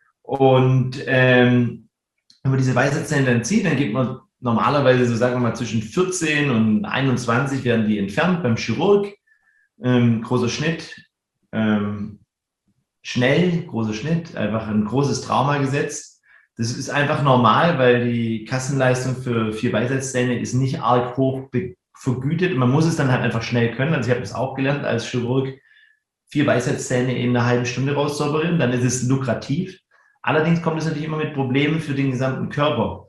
Und ähm, wenn man diese Weisheitszähne dann zieht, dann gibt man normalerweise, so sagen wir mal, zwischen vierzehn und einundzwanzig werden die entfernt beim Chirurg. Ähm, großer Schnitt, ähm, schnell, großer Schnitt, einfach ein großes Trauma gesetzt. Das ist einfach normal, weil die Kassenleistung für vier Weisheitszähne ist nicht arg hoch vergütet. Man muss es dann halt einfach schnell können. Also ich habe das auch gelernt als Chirurg, vier Weisheitszähne in einer halben Stunde rauszuoperieren, dann ist es lukrativ. Allerdings kommt es natürlich immer mit Problemen für den gesamten Körper.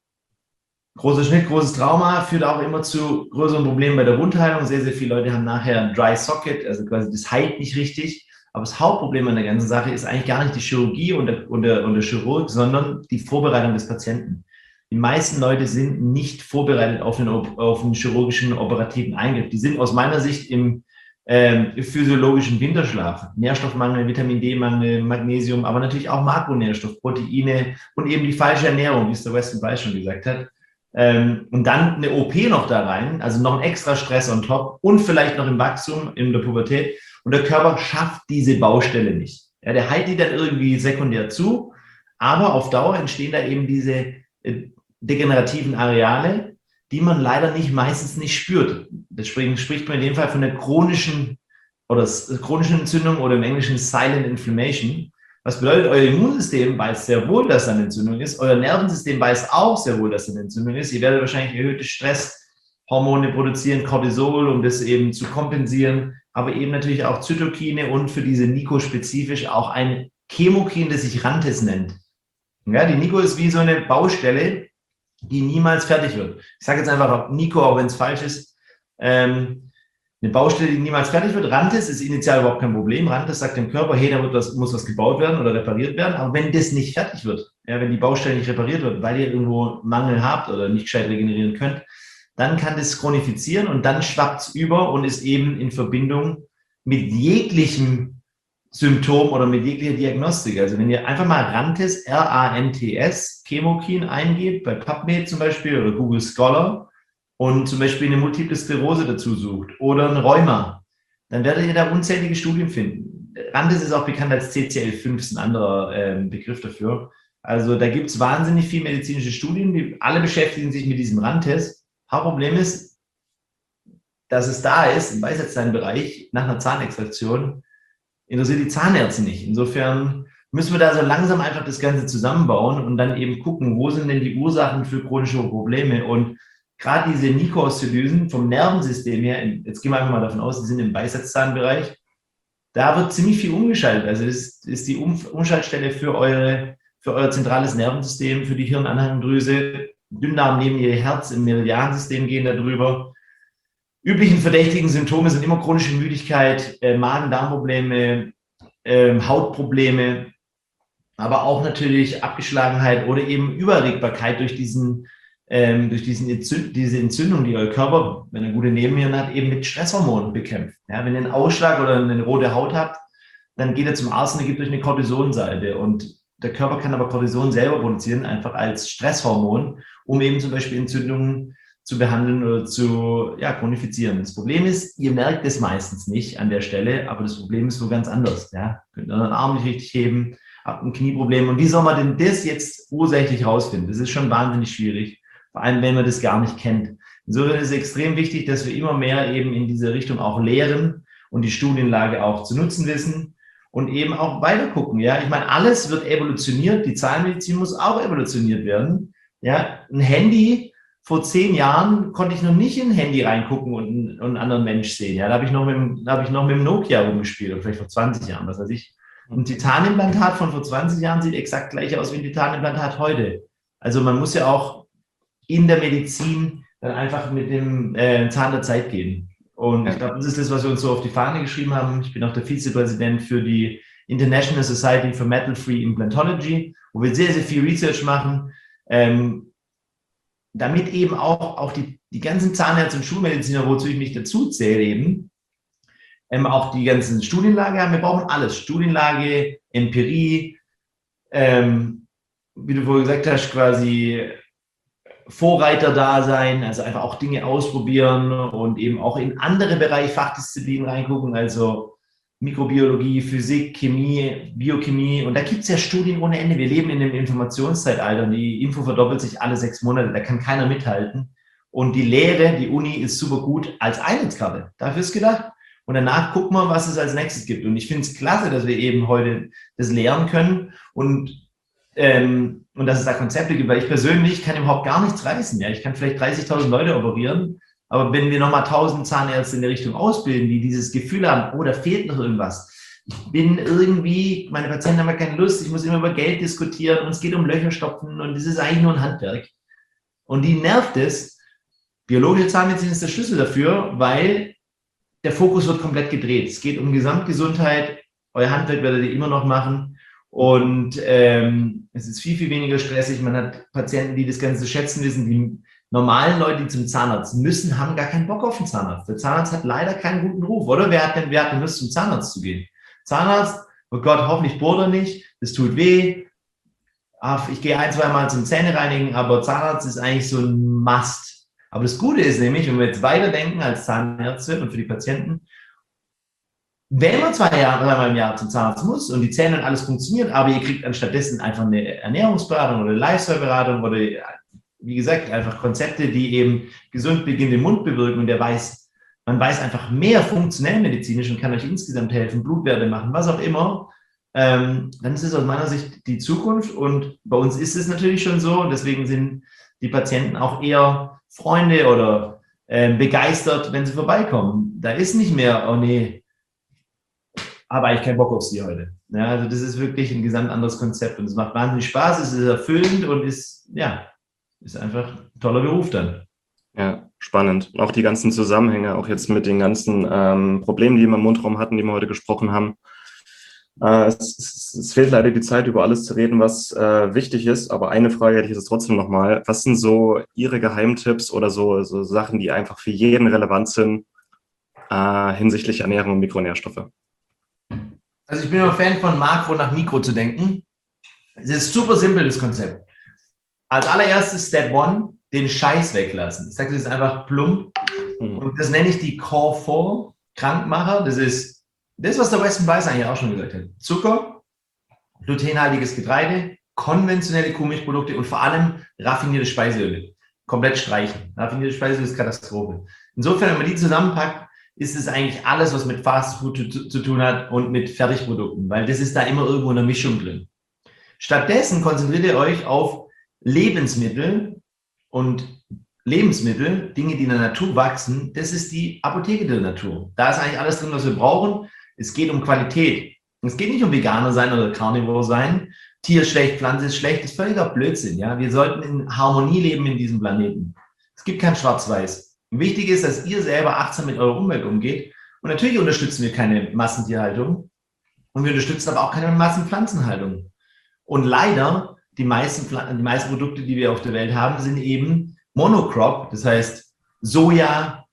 Großer Schnitt, großes Trauma führt auch immer zu größeren Problemen bei der Wundheilung. Sehr, sehr viele Leute haben nachher ein Dry Socket, also quasi das heilt nicht richtig. Aber das Hauptproblem an der ganzen Sache ist eigentlich gar nicht die Chirurgie und der, und der, und der Chirurg, sondern die Vorbereitung des Patienten. Die meisten Leute sind nicht vorbereitet auf einen, auf einen chirurgischen operativen Eingriff. Die sind aus meiner Sicht im Ähm, physiologischen Winterschlaf, Nährstoffmangel, Vitamin D-Mangel, Magnesium, aber natürlich auch Makronährstoff, Proteine und eben die falsche Ernährung, wie es der Weston Price schon gesagt hat. Ähm, und dann eine O P noch da rein, also noch ein extra Stress on top und vielleicht noch im Wachstum, in der Pubertät. Und der Körper schafft diese Baustelle nicht. Ja, der heilt die dann irgendwie sekundär zu, aber auf Dauer entstehen da eben diese äh, degenerativen Areale, die man leider nicht meistens nicht spürt. Deswegen spricht man in dem Fall von der chronischen oder chronischen Entzündung oder im Englischen Silent Inflammation. Was bedeutet, euer Immunsystem weiß sehr wohl, dass da eine Entzündung ist. Euer Nervensystem weiß auch sehr wohl, dass da eine Entzündung ist. Ihr werdet wahrscheinlich erhöhte Stresshormone produzieren, Cortisol, um das eben zu kompensieren, aber eben natürlich auch Zytokine und für diese Nico spezifisch auch ein Chemokin, das sich Rantes nennt. Ja, die Nico ist wie so eine Baustelle, die niemals fertig wird. Ich sage jetzt einfach Nico, auch wenn es falsch ist. Ähm, eine Baustelle, die niemals fertig wird. Rantes ist initial überhaupt kein Problem. Rantes sagt dem Körper, hey, da wird was, muss was gebaut werden oder repariert werden. Aber wenn das nicht fertig wird, ja, wenn die Baustelle nicht repariert wird, weil ihr irgendwo Mangel habt oder nicht gescheit regenerieren könnt, dann kann das chronifizieren und dann schwappt es über und ist eben in Verbindung mit jeglichem Symptom oder mit jeglicher Diagnostik. Also wenn ihr einfach mal Rantes, R A N T S, Chemokin eingebt, bei PubMed zum Beispiel oder Google Scholar und zum Beispiel eine Multiple Sklerose dazu sucht oder ein Rheuma, dann werdet ihr da unzählige Studien finden. Rantes ist auch bekannt als C C L fünf, ist ein anderer äh, Begriff dafür. Also da gibt es wahnsinnig viele medizinische Studien, die alle beschäftigen sich mit diesem Rantes. Hauptproblem ist, dass es da ist, im Weisheitszahn-Bereich, nach einer Zahnextraktion, interessiert die Zahnärzte nicht. Insofern müssen wir da so langsam einfach das Ganze zusammenbauen und dann eben gucken, wo sind denn die Ursachen für chronische Probleme. Und gerade diese Nikosteolysen vom Nervensystem her, jetzt gehen wir einfach mal davon aus, die sind im Weisheitszahnbereich, da wird ziemlich viel umgeschaltet. Also das ist die Umschaltstelle für, eure, für euer zentrales Nervensystem, für die Hirnanhangdrüse. Dünndarm neben ihr Herz im Meridiansystem gehen darüber. Üblichen verdächtigen Symptome sind immer chronische Müdigkeit, äh, Magen-Darm-Probleme, äh, Hautprobleme, aber auch natürlich Abgeschlagenheit oder eben Übererregbarkeit durch, diesen, ähm, durch diesen Entzünd diese Entzündung, die euer Körper, wenn er gute Nebenhirn hat, eben mit Stresshormonen bekämpft. Ja, wenn ihr einen Ausschlag oder eine rote Haut habt, dann geht er zum Arzt und er gibt euch eine Cortisonsalbe. Und der Körper kann aber Cortison selber produzieren, einfach als Stresshormon, um eben zum Beispiel Entzündungen zu behandeln oder zu ja, chronifizieren. Das Problem ist, ihr merkt es meistens nicht an der Stelle, aber das Problem ist so ganz anders. Ja? Könnt euren Arm nicht richtig heben, habt ein Knieproblem. Und wie soll man denn das jetzt ursächlich rausfinden? Das ist schon wahnsinnig schwierig, vor allem wenn man das gar nicht kennt. Insofern ist es extrem wichtig, dass wir immer mehr eben in diese Richtung auch lehren und die Studienlage auch zu nutzen wissen und eben auch weiter gucken. Ja? Ich meine, alles wird evolutioniert, die Zahnmedizin muss auch evolutioniert werden. Ja? Ein Handy, vor zehn Jahren konnte ich noch nicht in ein Handy reingucken und einen, und einen anderen Mensch sehen. Ja, da habe ich noch mit dem, da habe ich noch mit dem Nokia rumgespielt, oder vielleicht vor zwanzig Jahren, was weiß ich. Ein Titanimplantat von vor zwanzig Jahren sieht exakt gleich aus wie ein Titanimplantat heute. Also man muss ja auch in der Medizin dann einfach mit dem äh, Zahn der Zeit gehen. Und ich glaube, das ist das, was wir uns so auf die Fahne geschrieben haben. Ich bin auch der Vizepräsident für die International Society for Metal-Free Implantology, wo wir sehr, sehr viel Research machen, ähm, damit eben auch, auch die, die ganzen Zahnärzte und Schulmediziner, wozu ich mich dazu zähle eben, ähm, auch die ganzen Studienlage haben. Wir brauchen alles. Studienlage, Empirie, ähm, wie du vorhin gesagt hast, quasi Vorreiter da sein, also einfach auch Dinge ausprobieren und eben auch in andere Bereiche, Fachdisziplinen reingucken, also Mikrobiologie, Physik, Chemie, Biochemie. Und da gibt es ja Studien ohne Ende. Wir leben in einem Informationszeitalter und die Info verdoppelt sich alle sechs Monate. Da kann keiner mithalten. Und die Lehre, die Uni ist super gut als Einheitskarte. Dafür ist gedacht. Und danach gucken wir, was es als nächstes gibt. Und ich finde es klasse, dass wir eben heute das lernen können und, ähm, und dass es da Konzepte gibt. Weil ich persönlich kann überhaupt gar nichts reißen. Ja? Ich kann vielleicht dreißigtausend Leute operieren. Aber wenn wir nochmal tausend Zahnärzte in der Richtung ausbilden, die dieses Gefühl haben, oh, da fehlt noch irgendwas. Ich bin irgendwie, meine Patienten haben ja keine Lust, ich muss immer über Geld diskutieren und es geht um Löcherstopfen und das ist eigentlich nur ein Handwerk. Und die nervt es. Biologische Zahnmedizin ist der Schlüssel dafür, weil der Fokus wird komplett gedreht. Es geht um Gesamtgesundheit. Euer Handwerk werdet ihr immer noch machen. Und ähm, es ist viel, viel weniger stressig. Man hat Patienten, die das Ganze schätzen wissen, die normalen Leute, die zum Zahnarzt müssen, haben gar keinen Bock auf den Zahnarzt. Der Zahnarzt hat leider keinen guten Ruf, oder? Wer hat denn, wer hat denn Lust, zum Zahnarzt zu gehen? Zahnarzt, oh Gott, hoffentlich bohrt er nicht, das tut weh. Ach, ich gehe ein, zwei Mal zum Zähnereinigen, aber Zahnarzt ist eigentlich so ein Must. Aber das Gute ist nämlich, wenn wir jetzt weiterdenken als Zahnärzte und für die Patienten, wenn man zwei Jahre, dreimal im Jahr zum Zahnarzt muss und die Zähne und alles funktioniert, aber ihr kriegt anstattdessen einfach eine Ernährungsberatung oder eine Lifestyle-Beratung oder wie gesagt, einfach Konzepte, die eben gesund beginnen im Mund bewirken und der weiß, man weiß einfach mehr funktionell medizinisch und kann euch insgesamt helfen, Blutwerte machen, was auch immer, ähm, dann ist es aus meiner Sicht die Zukunft und bei uns ist es natürlich schon so und deswegen sind die Patienten auch eher Freunde oder äh, begeistert, wenn sie vorbeikommen. Da ist nicht mehr, oh nee, aber ich keinen Bock auf sie heute. Ja, also das ist wirklich ein gesamt anderes Konzept und es macht wahnsinnig Spaß, es ist erfüllend und ist, ja, ist einfach ein toller Beruf dann. Ja, spannend. Auch die ganzen Zusammenhänge, auch jetzt mit den ganzen ähm, Problemen, die wir im Mundraum hatten, die wir heute gesprochen haben. Äh, es, es, es fehlt leider die Zeit, über alles zu reden, was äh, wichtig ist. Aber eine Frage hätte ich jetzt trotzdem nochmal. Was sind so Ihre Geheimtipps oder so, so Sachen, die einfach für jeden relevant sind äh, hinsichtlich Ernährung und Mikronährstoffe? Also ich bin immer Fan von Makro nach Mikro zu denken. Es ist super simpel, das Konzept. Als allererstes Step One, den Scheiß weglassen. Ich sage das ist einfach plump. Mhm. Und das nenne ich die Core vier Krankmacher. Das ist das, was der Weston Price eigentlich auch schon gesagt hat. Zucker, glutenhaltiges Getreide, konventionelle Kuhmilchprodukte und vor allem raffinierte Speiseöle. komplett streichen. Raffinierte Speise ist Katastrophe. Insofern, wenn man die zusammenpackt, ist es eigentlich alles, was mit Fast Food zu, zu tun hat und mit Fertigprodukten, weil das ist da immer irgendwo eine Mischung drin. Stattdessen konzentriert ihr euch auf Lebensmittel und Lebensmittel, Dinge, die in der Natur wachsen. Das ist die Apotheke der Natur. Da ist eigentlich alles drin, was wir brauchen. Es geht um Qualität. Es geht nicht um Veganer sein oder Carnivore sein. Tier ist schlecht, Pflanze ist schlecht. Das ist völliger Blödsinn. Ja? Wir sollten in Harmonie leben in diesem Planeten. Es gibt kein Schwarz-Weiß. Wichtig ist, dass ihr selber achtsam mit eurer Umwelt umgeht. Und natürlich unterstützen wir keine Massentierhaltung. Und wir unterstützen aber auch keine Massenpflanzenhaltung. Und leider, die meisten, die meisten Produkte, die wir auf der Welt haben, sind eben Monocrop. Das heißt Soja,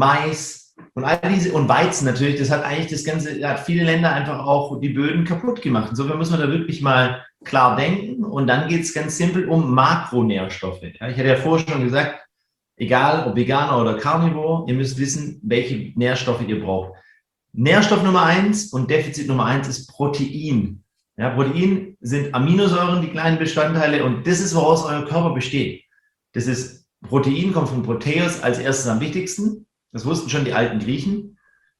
Mais und all diese und Weizen natürlich. Das hat eigentlich das Ganze, hat viele Länder einfach auch die Böden kaputt gemacht. Insofern müssen wir da wirklich mal klar denken. Und dann geht es ganz simpel um Makronährstoffe. Ja, ich hatte ja vorher schon gesagt, egal ob Veganer oder Carnivore, ihr müsst wissen, welche Nährstoffe ihr braucht. Nährstoff Nummer eins und Defizit Nummer eins ist Protein. Ja, Protein sind Aminosäuren, die kleinen Bestandteile, und das ist, woraus euer Körper besteht. Das ist, Protein kommt von Proteus als erstes am wichtigsten. Das wussten schon die alten Griechen.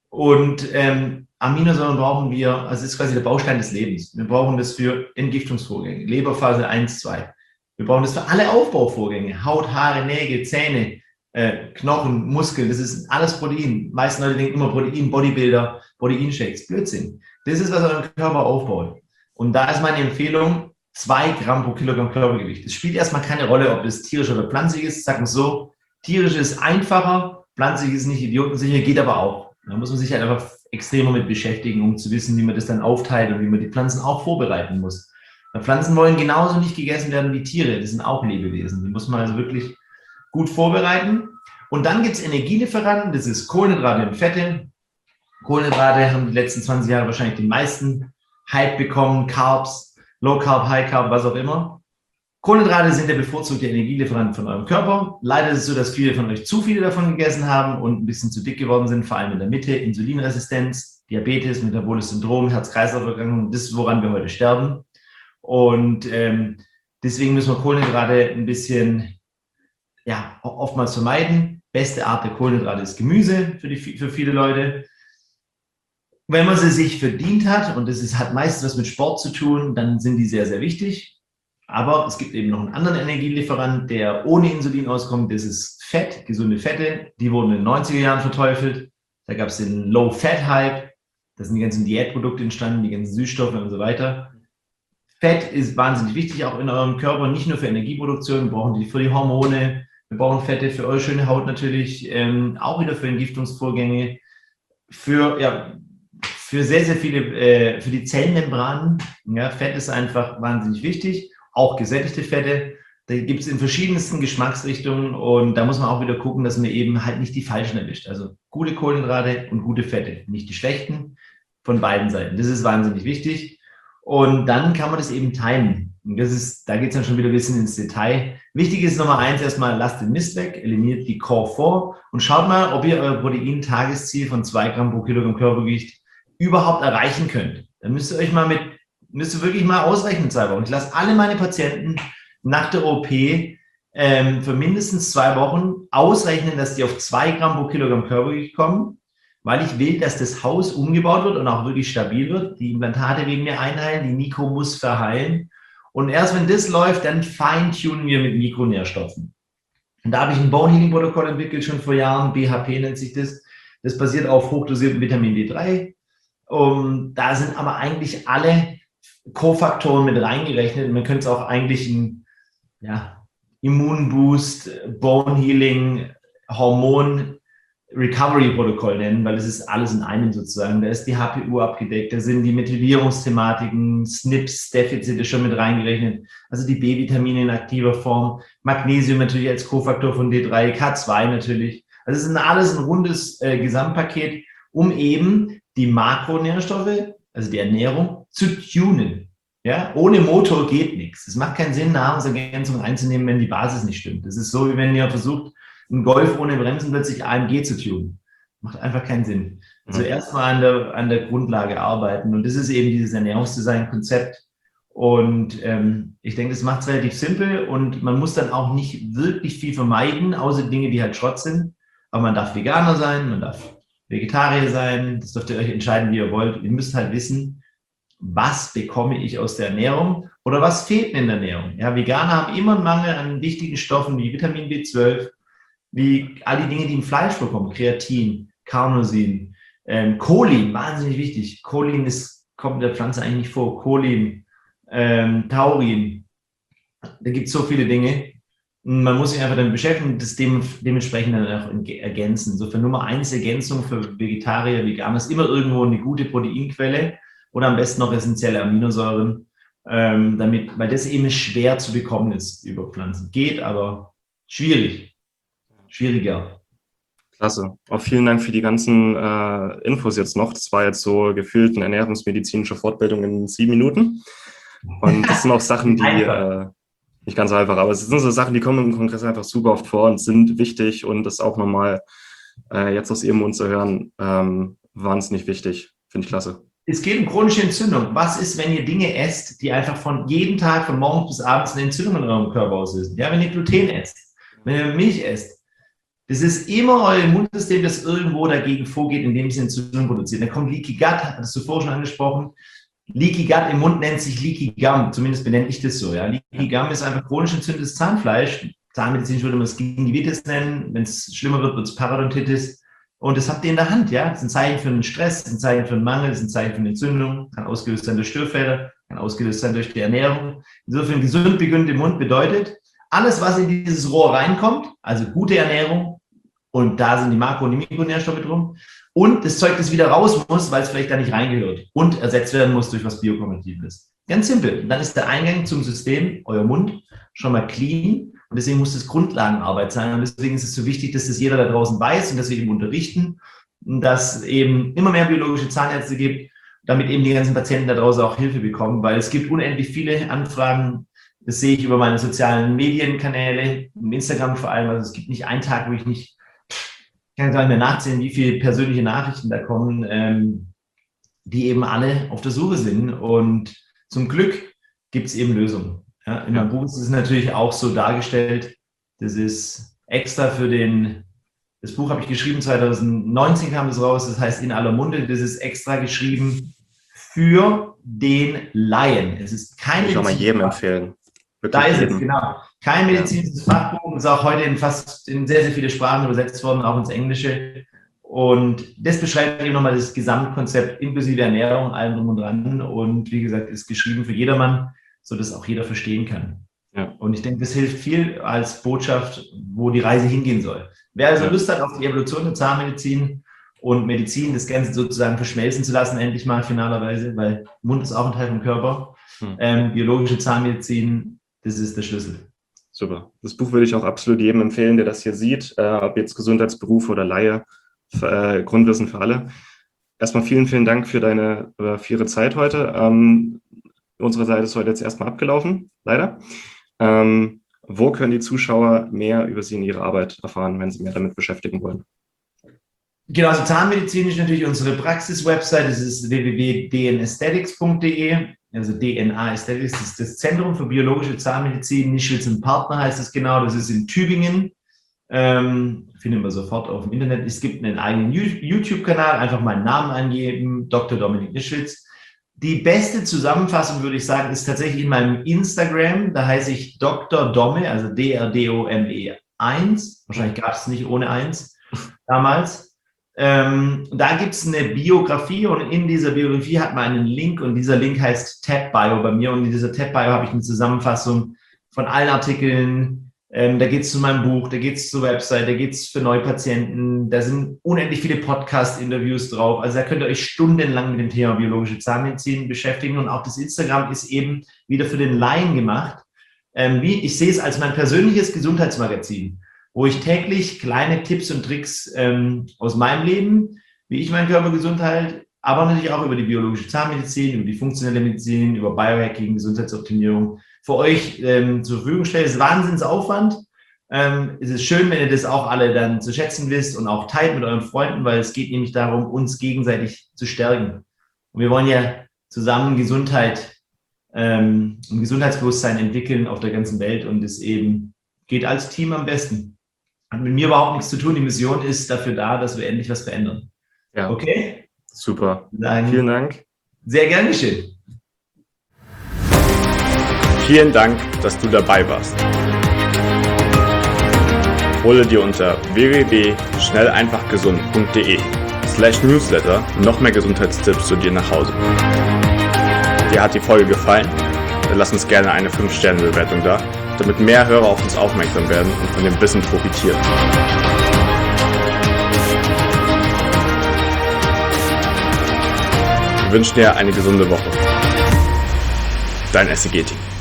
Und ähm, Aminosäuren brauchen wir, also das ist quasi der Baustein des Lebens. Wir brauchen das für Entgiftungsvorgänge, Leberphase eins, zwei. Wir brauchen das für alle Aufbauvorgänge, Haut, Haare, Nägel, Zähne, äh, Knochen, Muskeln, das ist alles Protein. Die meisten Leute denken immer Protein, Bodybuilder, Proteinshakes, Blödsinn. Das ist, was euren Körper aufbaut. Und da ist meine Empfehlung, zwei Gramm pro Kilogramm Körpergewicht. Es spielt erstmal keine Rolle, ob es tierisch oder pflanzlich ist. Sagen wir es so, tierisch ist einfacher, pflanzlich ist nicht idiotensicher, geht aber auch. Da muss man sich halt einfach extrem damit beschäftigen, um zu wissen, wie man das dann aufteilt und wie man die Pflanzen auch vorbereiten muss. Weil Pflanzen wollen genauso nicht gegessen werden wie Tiere. Das sind auch Lebewesen. Die muss man also wirklich gut vorbereiten. Und dann gibt es Energielieferanten, das ist Kohlenhydrate und Fette. Kohlenhydrate haben die letzten zwanzig Jahre wahrscheinlich die meisten Hype bekommen, Carbs, Low Carb, High Carb, was auch immer. Kohlenhydrate sind der bevorzugte Energielieferant von eurem Körper. Leider ist es so, dass viele von euch zu viele davon gegessen haben und ein bisschen zu dick geworden sind, vor allem in der Mitte. Insulinresistenz, Diabetes, metabolisches Syndrom, Herz-Kreislauf-Erkrankungen, das ist, woran wir heute sterben. Und ähm, deswegen müssen wir Kohlenhydrate ein bisschen, ja, oftmals vermeiden. Beste Art der Kohlenhydrate ist Gemüse für, die, für viele Leute. Wenn man sie sich verdient hat, und das ist, hat meistens was mit Sport zu tun, dann sind die sehr, sehr wichtig. Aber es gibt eben noch einen anderen Energielieferant, der ohne Insulin auskommt. Das ist Fett, gesunde Fette. Die wurden in den neunziger Jahren verteufelt. Da gab es den Low-Fat-Hype. Da sind die ganzen Diätprodukte entstanden, die ganzen Süßstoffe und so weiter. Fett ist wahnsinnig wichtig, auch in eurem Körper, nicht nur für Energieproduktion. Wir brauchen die für die Hormone. Wir brauchen Fette für eure schöne Haut natürlich, ähm, auch wieder für Entgiftungsvorgänge, für, ja, für sehr, sehr viele, äh, für die Zellmembranen. Ja, Fett ist einfach wahnsinnig wichtig, auch gesättigte Fette. Da gibt es in verschiedensten Geschmacksrichtungen, und da muss man auch wieder gucken, dass man eben halt nicht die falschen erwischt. Also gute Kohlenhydrate und gute Fette, nicht die schlechten, von beiden Seiten. Das ist wahnsinnig wichtig. Und dann kann man das eben timen. Und das ist, da geht es dann schon wieder ein bisschen ins Detail. Wichtig ist Nummer eins erstmal, lasst den Mist weg, eliminiert die Core vor und schaut mal, ob ihr euer Protein-Tagesziel von zwei Gramm pro Kilogramm Körpergewicht überhaupt erreichen könnt. Dann müsst ihr euch mal mit, müsst ihr wirklich mal ausrechnen, zwei Wochen. Ich lasse alle meine Patienten nach der O P ähm, für mindestens zwei Wochen ausrechnen, dass die auf zwei Gramm pro Kilogramm Körpergewicht kommen, weil ich will, dass das Haus umgebaut wird und auch wirklich stabil wird, die Implantate wegen mir einheilen, die Mikro muss verheilen. Und erst wenn das läuft, dann feintunen wir mit Mikronährstoffen. Und da habe ich ein Bone Healing Protokoll entwickelt, schon vor Jahren, B H P nennt sich das. Das basiert auf hochdosiertem Vitamin D drei. Um, da sind aber eigentlich alle Kofaktoren mit reingerechnet. Man könnte es auch eigentlich ein ja, Immunboost, Bone Healing, Hormon Recovery-Protokoll nennen, weil das ist alles in einem sozusagen. Da ist die H P U abgedeckt, da sind die Methylierungsthematiken, S N Ps, Defizite schon mit reingerechnet, also die B-Vitamine in aktiver Form, Magnesium natürlich als Kofaktor von D drei, K zwei natürlich. Also es ist alles ein rundes äh, Gesamtpaket, um eben die Makronährstoffe, also die Ernährung, zu tunen. Ja, ohne Motor geht nichts. Es macht keinen Sinn, Nahrungsergänzungen einzunehmen, wenn die Basis nicht stimmt. Das ist so, wie wenn ihr versucht, einen Golf ohne Bremsen plötzlich A M G zu tunen. Macht einfach keinen Sinn. Also erstmal an der, an der Grundlage arbeiten. Und das ist eben dieses Ernährungsdesign-Konzept. Und ähm, ich denke, das macht es relativ simpel und man muss dann auch nicht wirklich viel vermeiden, außer Dinge, die halt Schrott sind. Aber man darf Veganer sein, man darf Vegetarier sein, das dürft ihr euch entscheiden, wie ihr wollt. Ihr müsst halt wissen, was bekomme ich aus der Ernährung oder was fehlt mir in der Ernährung. Ja, Veganer haben immer einen Mangel an wichtigen Stoffen wie Vitamin B zwölf, wie all die Dinge, die im Fleisch vorkommen, Kreatin, Carnosin, ähm, Cholin, wahnsinnig wichtig. Cholin ist, kommt in der Pflanze eigentlich nicht vor. Cholin, ähm, Taurin, da gibt es so viele Dinge. Man muss sich einfach damit beschäftigen und das dem, dementsprechend dann auch ergänzen. Insofern Nummer eins Ergänzung für Vegetarier, Veganer ist immer irgendwo eine gute Proteinquelle oder am besten noch essentielle Aminosäuren, ähm, damit, weil das eben schwer zu bekommen ist über Pflanzen. Geht, aber schwierig. Schwieriger. Klasse. Auch vielen Dank für die ganzen äh, Infos jetzt noch. Das war jetzt so gefühlt eine ernährungsmedizinische Fortbildung in sieben Minuten. Und das sind auch Sachen, die äh, nicht ganz einfach, aber es sind so Sachen, die kommen im Kongress einfach super oft vor und sind wichtig und das auch nochmal äh, jetzt aus Ihrem Mund zu hören, ähm, wahnsinnig wichtig. Finde ich klasse. Es geht um chronische Entzündung. Was ist, wenn ihr Dinge esst, die einfach von jedem Tag, von morgens bis abends eine Entzündung in eurem Körper auslösen? Ja, wenn ihr Gluten esst, wenn ihr Milch esst, das ist immer euer Immunsystem, das irgendwo dagegen vorgeht, indem es Entzündung produziert. Dann kommt Leaky Gut, hattest du vorher schon angesprochen. Leaky Gut im Mund nennt sich Leaky Gum, zumindest benenne ich das so. Ja. Leaky Gum ist einfach chronisch entzündetes Zahnfleisch. Zahnmedizinisch würde man es Gingivitis nennen. Wenn es schlimmer wird, wird es Parodontitis. Und das habt ihr in der Hand. Ja. Das ist ein Zeichen für einen Stress, das ist ein Zeichen für einen Mangel, das ist ein Zeichen für eine Entzündung, kann ausgelöst sein durch Störfälle, kann ausgelöst sein durch die Ernährung. Insofern gesund begründet im Mund bedeutet, alles, was in dieses Rohr reinkommt, also gute Ernährung, und da sind die Makro- und die Mikronährstoffe drum, und das Zeug, das wieder raus muss, weil es vielleicht da nicht reingehört und ersetzt werden muss durch was Biokompatibles. Ganz simpel. Und dann ist der Eingang zum System, euer Mund, schon mal clean. Und deswegen muss das Grundlagenarbeit sein. Und deswegen ist es so wichtig, dass das jeder da draußen weiß und dass wir eben unterrichten, dass es eben immer mehr biologische Zahnärzte gibt, damit eben die ganzen Patienten da draußen auch Hilfe bekommen. Weil es gibt unendlich viele Anfragen. Das sehe ich über meine sozialen Medienkanäle, im Instagram vor allem. Also es gibt nicht einen Tag, wo ich nicht Ich kann gar nicht mehr nachzählen, wie viele persönliche Nachrichten da kommen, ähm, die eben alle auf der Suche sind. Und zum Glück gibt es eben Lösungen. Ja, in meinem Buch ist es natürlich auch so dargestellt. Das ist extra für den, das Buch habe ich geschrieben, zwanzig neunzehn kam es raus, das heißt In aller Munde. Das ist extra geschrieben für den Laien. Es ist keine. Ich kann mal jedem empfehlen. Wirklich da ist jedem. Es, genau. Kein medizinisches ja. Fachbuch, ist auch heute in fast in sehr, sehr viele Sprachen übersetzt worden, auch ins Englische. Und das beschreibt eben nochmal das Gesamtkonzept inklusive Ernährung, allem drum und dran. Und wie gesagt, ist geschrieben für jedermann, sodass auch jeder verstehen kann. Ja. Und ich denke, das hilft viel als Botschaft, wo die Reise hingehen soll. Wer also ja. Lust hat auf die Evolution der Zahnmedizin und Medizin, das Ganze sozusagen verschmelzen zu lassen, endlich mal finalerweise, weil Mund ist auch ein Teil vom Körper. Hm. Ähm, biologische Zahnmedizin, das ist der Schlüssel. Super. Das Buch würde ich auch absolut jedem empfehlen, der das hier sieht, äh, ob jetzt Gesundheitsberuf oder Laie, für, äh, Grundwissen für alle. Erstmal vielen, vielen Dank für deine äh, für Ihre Zeit heute. Ähm, unsere Seite ist heute jetzt erstmal abgelaufen, leider. Ähm, wo können die Zuschauer mehr über Sie und Ihre Arbeit erfahren, wenn Sie mehr damit beschäftigen wollen? Genau, also Zahnmedizin ist natürlich unsere Praxis-Website, das ist w w w punkt d n aesthetics punkt d e. Also D N A Aesthetics, das ist das Zentrum für biologische Zahnmedizin. Nischwitz und Partner heißt es genau. Das ist in Tübingen. Ähm, findet man sofort auf dem Internet. Es gibt einen eigenen YouTube-Kanal. Einfach meinen Namen eingeben. Doktor Dominik Nischwitz. Die beste Zusammenfassung, würde ich sagen, ist tatsächlich in meinem Instagram. Da heiße ich Doktor Domme, also D R D O M E eins. Wahrscheinlich gab es nicht ohne eins damals. Ähm, da gibt es eine Biografie und in dieser Biografie hat man einen Link und dieser Link heißt Tab Bio bei mir und in dieser Tab Bio habe ich eine Zusammenfassung von allen Artikeln. Ähm, da geht es zu meinem Buch, da geht es zur Website, da geht es für Neupatienten, da sind unendlich viele Podcast-Interviews drauf. Also da könnt ihr euch stundenlang mit dem Thema biologische Zahnmedizin beschäftigen und auch das Instagram ist eben wieder für den Laien gemacht. Ähm, wie, ich sehe es als mein persönliches Gesundheitsmagazin, wo ich täglich kleine Tipps und Tricks ähm, aus meinem Leben, wie ich meinen Körper gesund halte, aber natürlich auch über die biologische Zahnmedizin, über die funktionelle Medizin, über Biohacking, Gesundheitsoptimierung für euch ähm, zur Verfügung stelle. Es ist Wahnsinnsaufwand. Ähm, es ist schön, wenn ihr das auch alle dann zu schätzen wisst und auch teilt mit euren Freunden, weil es geht nämlich darum, uns gegenseitig zu stärken. Und wir wollen ja zusammen Gesundheit ähm, ein Gesundheitsbewusstsein entwickeln auf der ganzen Welt und es eben geht als Team am besten. Hat mit mir überhaupt nichts zu tun. Die Mission ist dafür da, dass wir endlich was verändern. Ja. Okay? Super. Dann Vielen Dank. Sehr gern geschehen. Vielen Dank, dass du dabei warst. Hole dir unter w w w punkt schnell einfach gesund punkt de slash newsletter noch mehr Gesundheitstipps zu dir nach Hause. Dir hat die Folge gefallen? Dann lass uns gerne eine fünf Sterne Bewertung da, damit mehr Hörer auf uns aufmerksam werden und von dem Wissen profitieren. Wir wünschen dir eine gesunde Woche. Dein S C G-Team.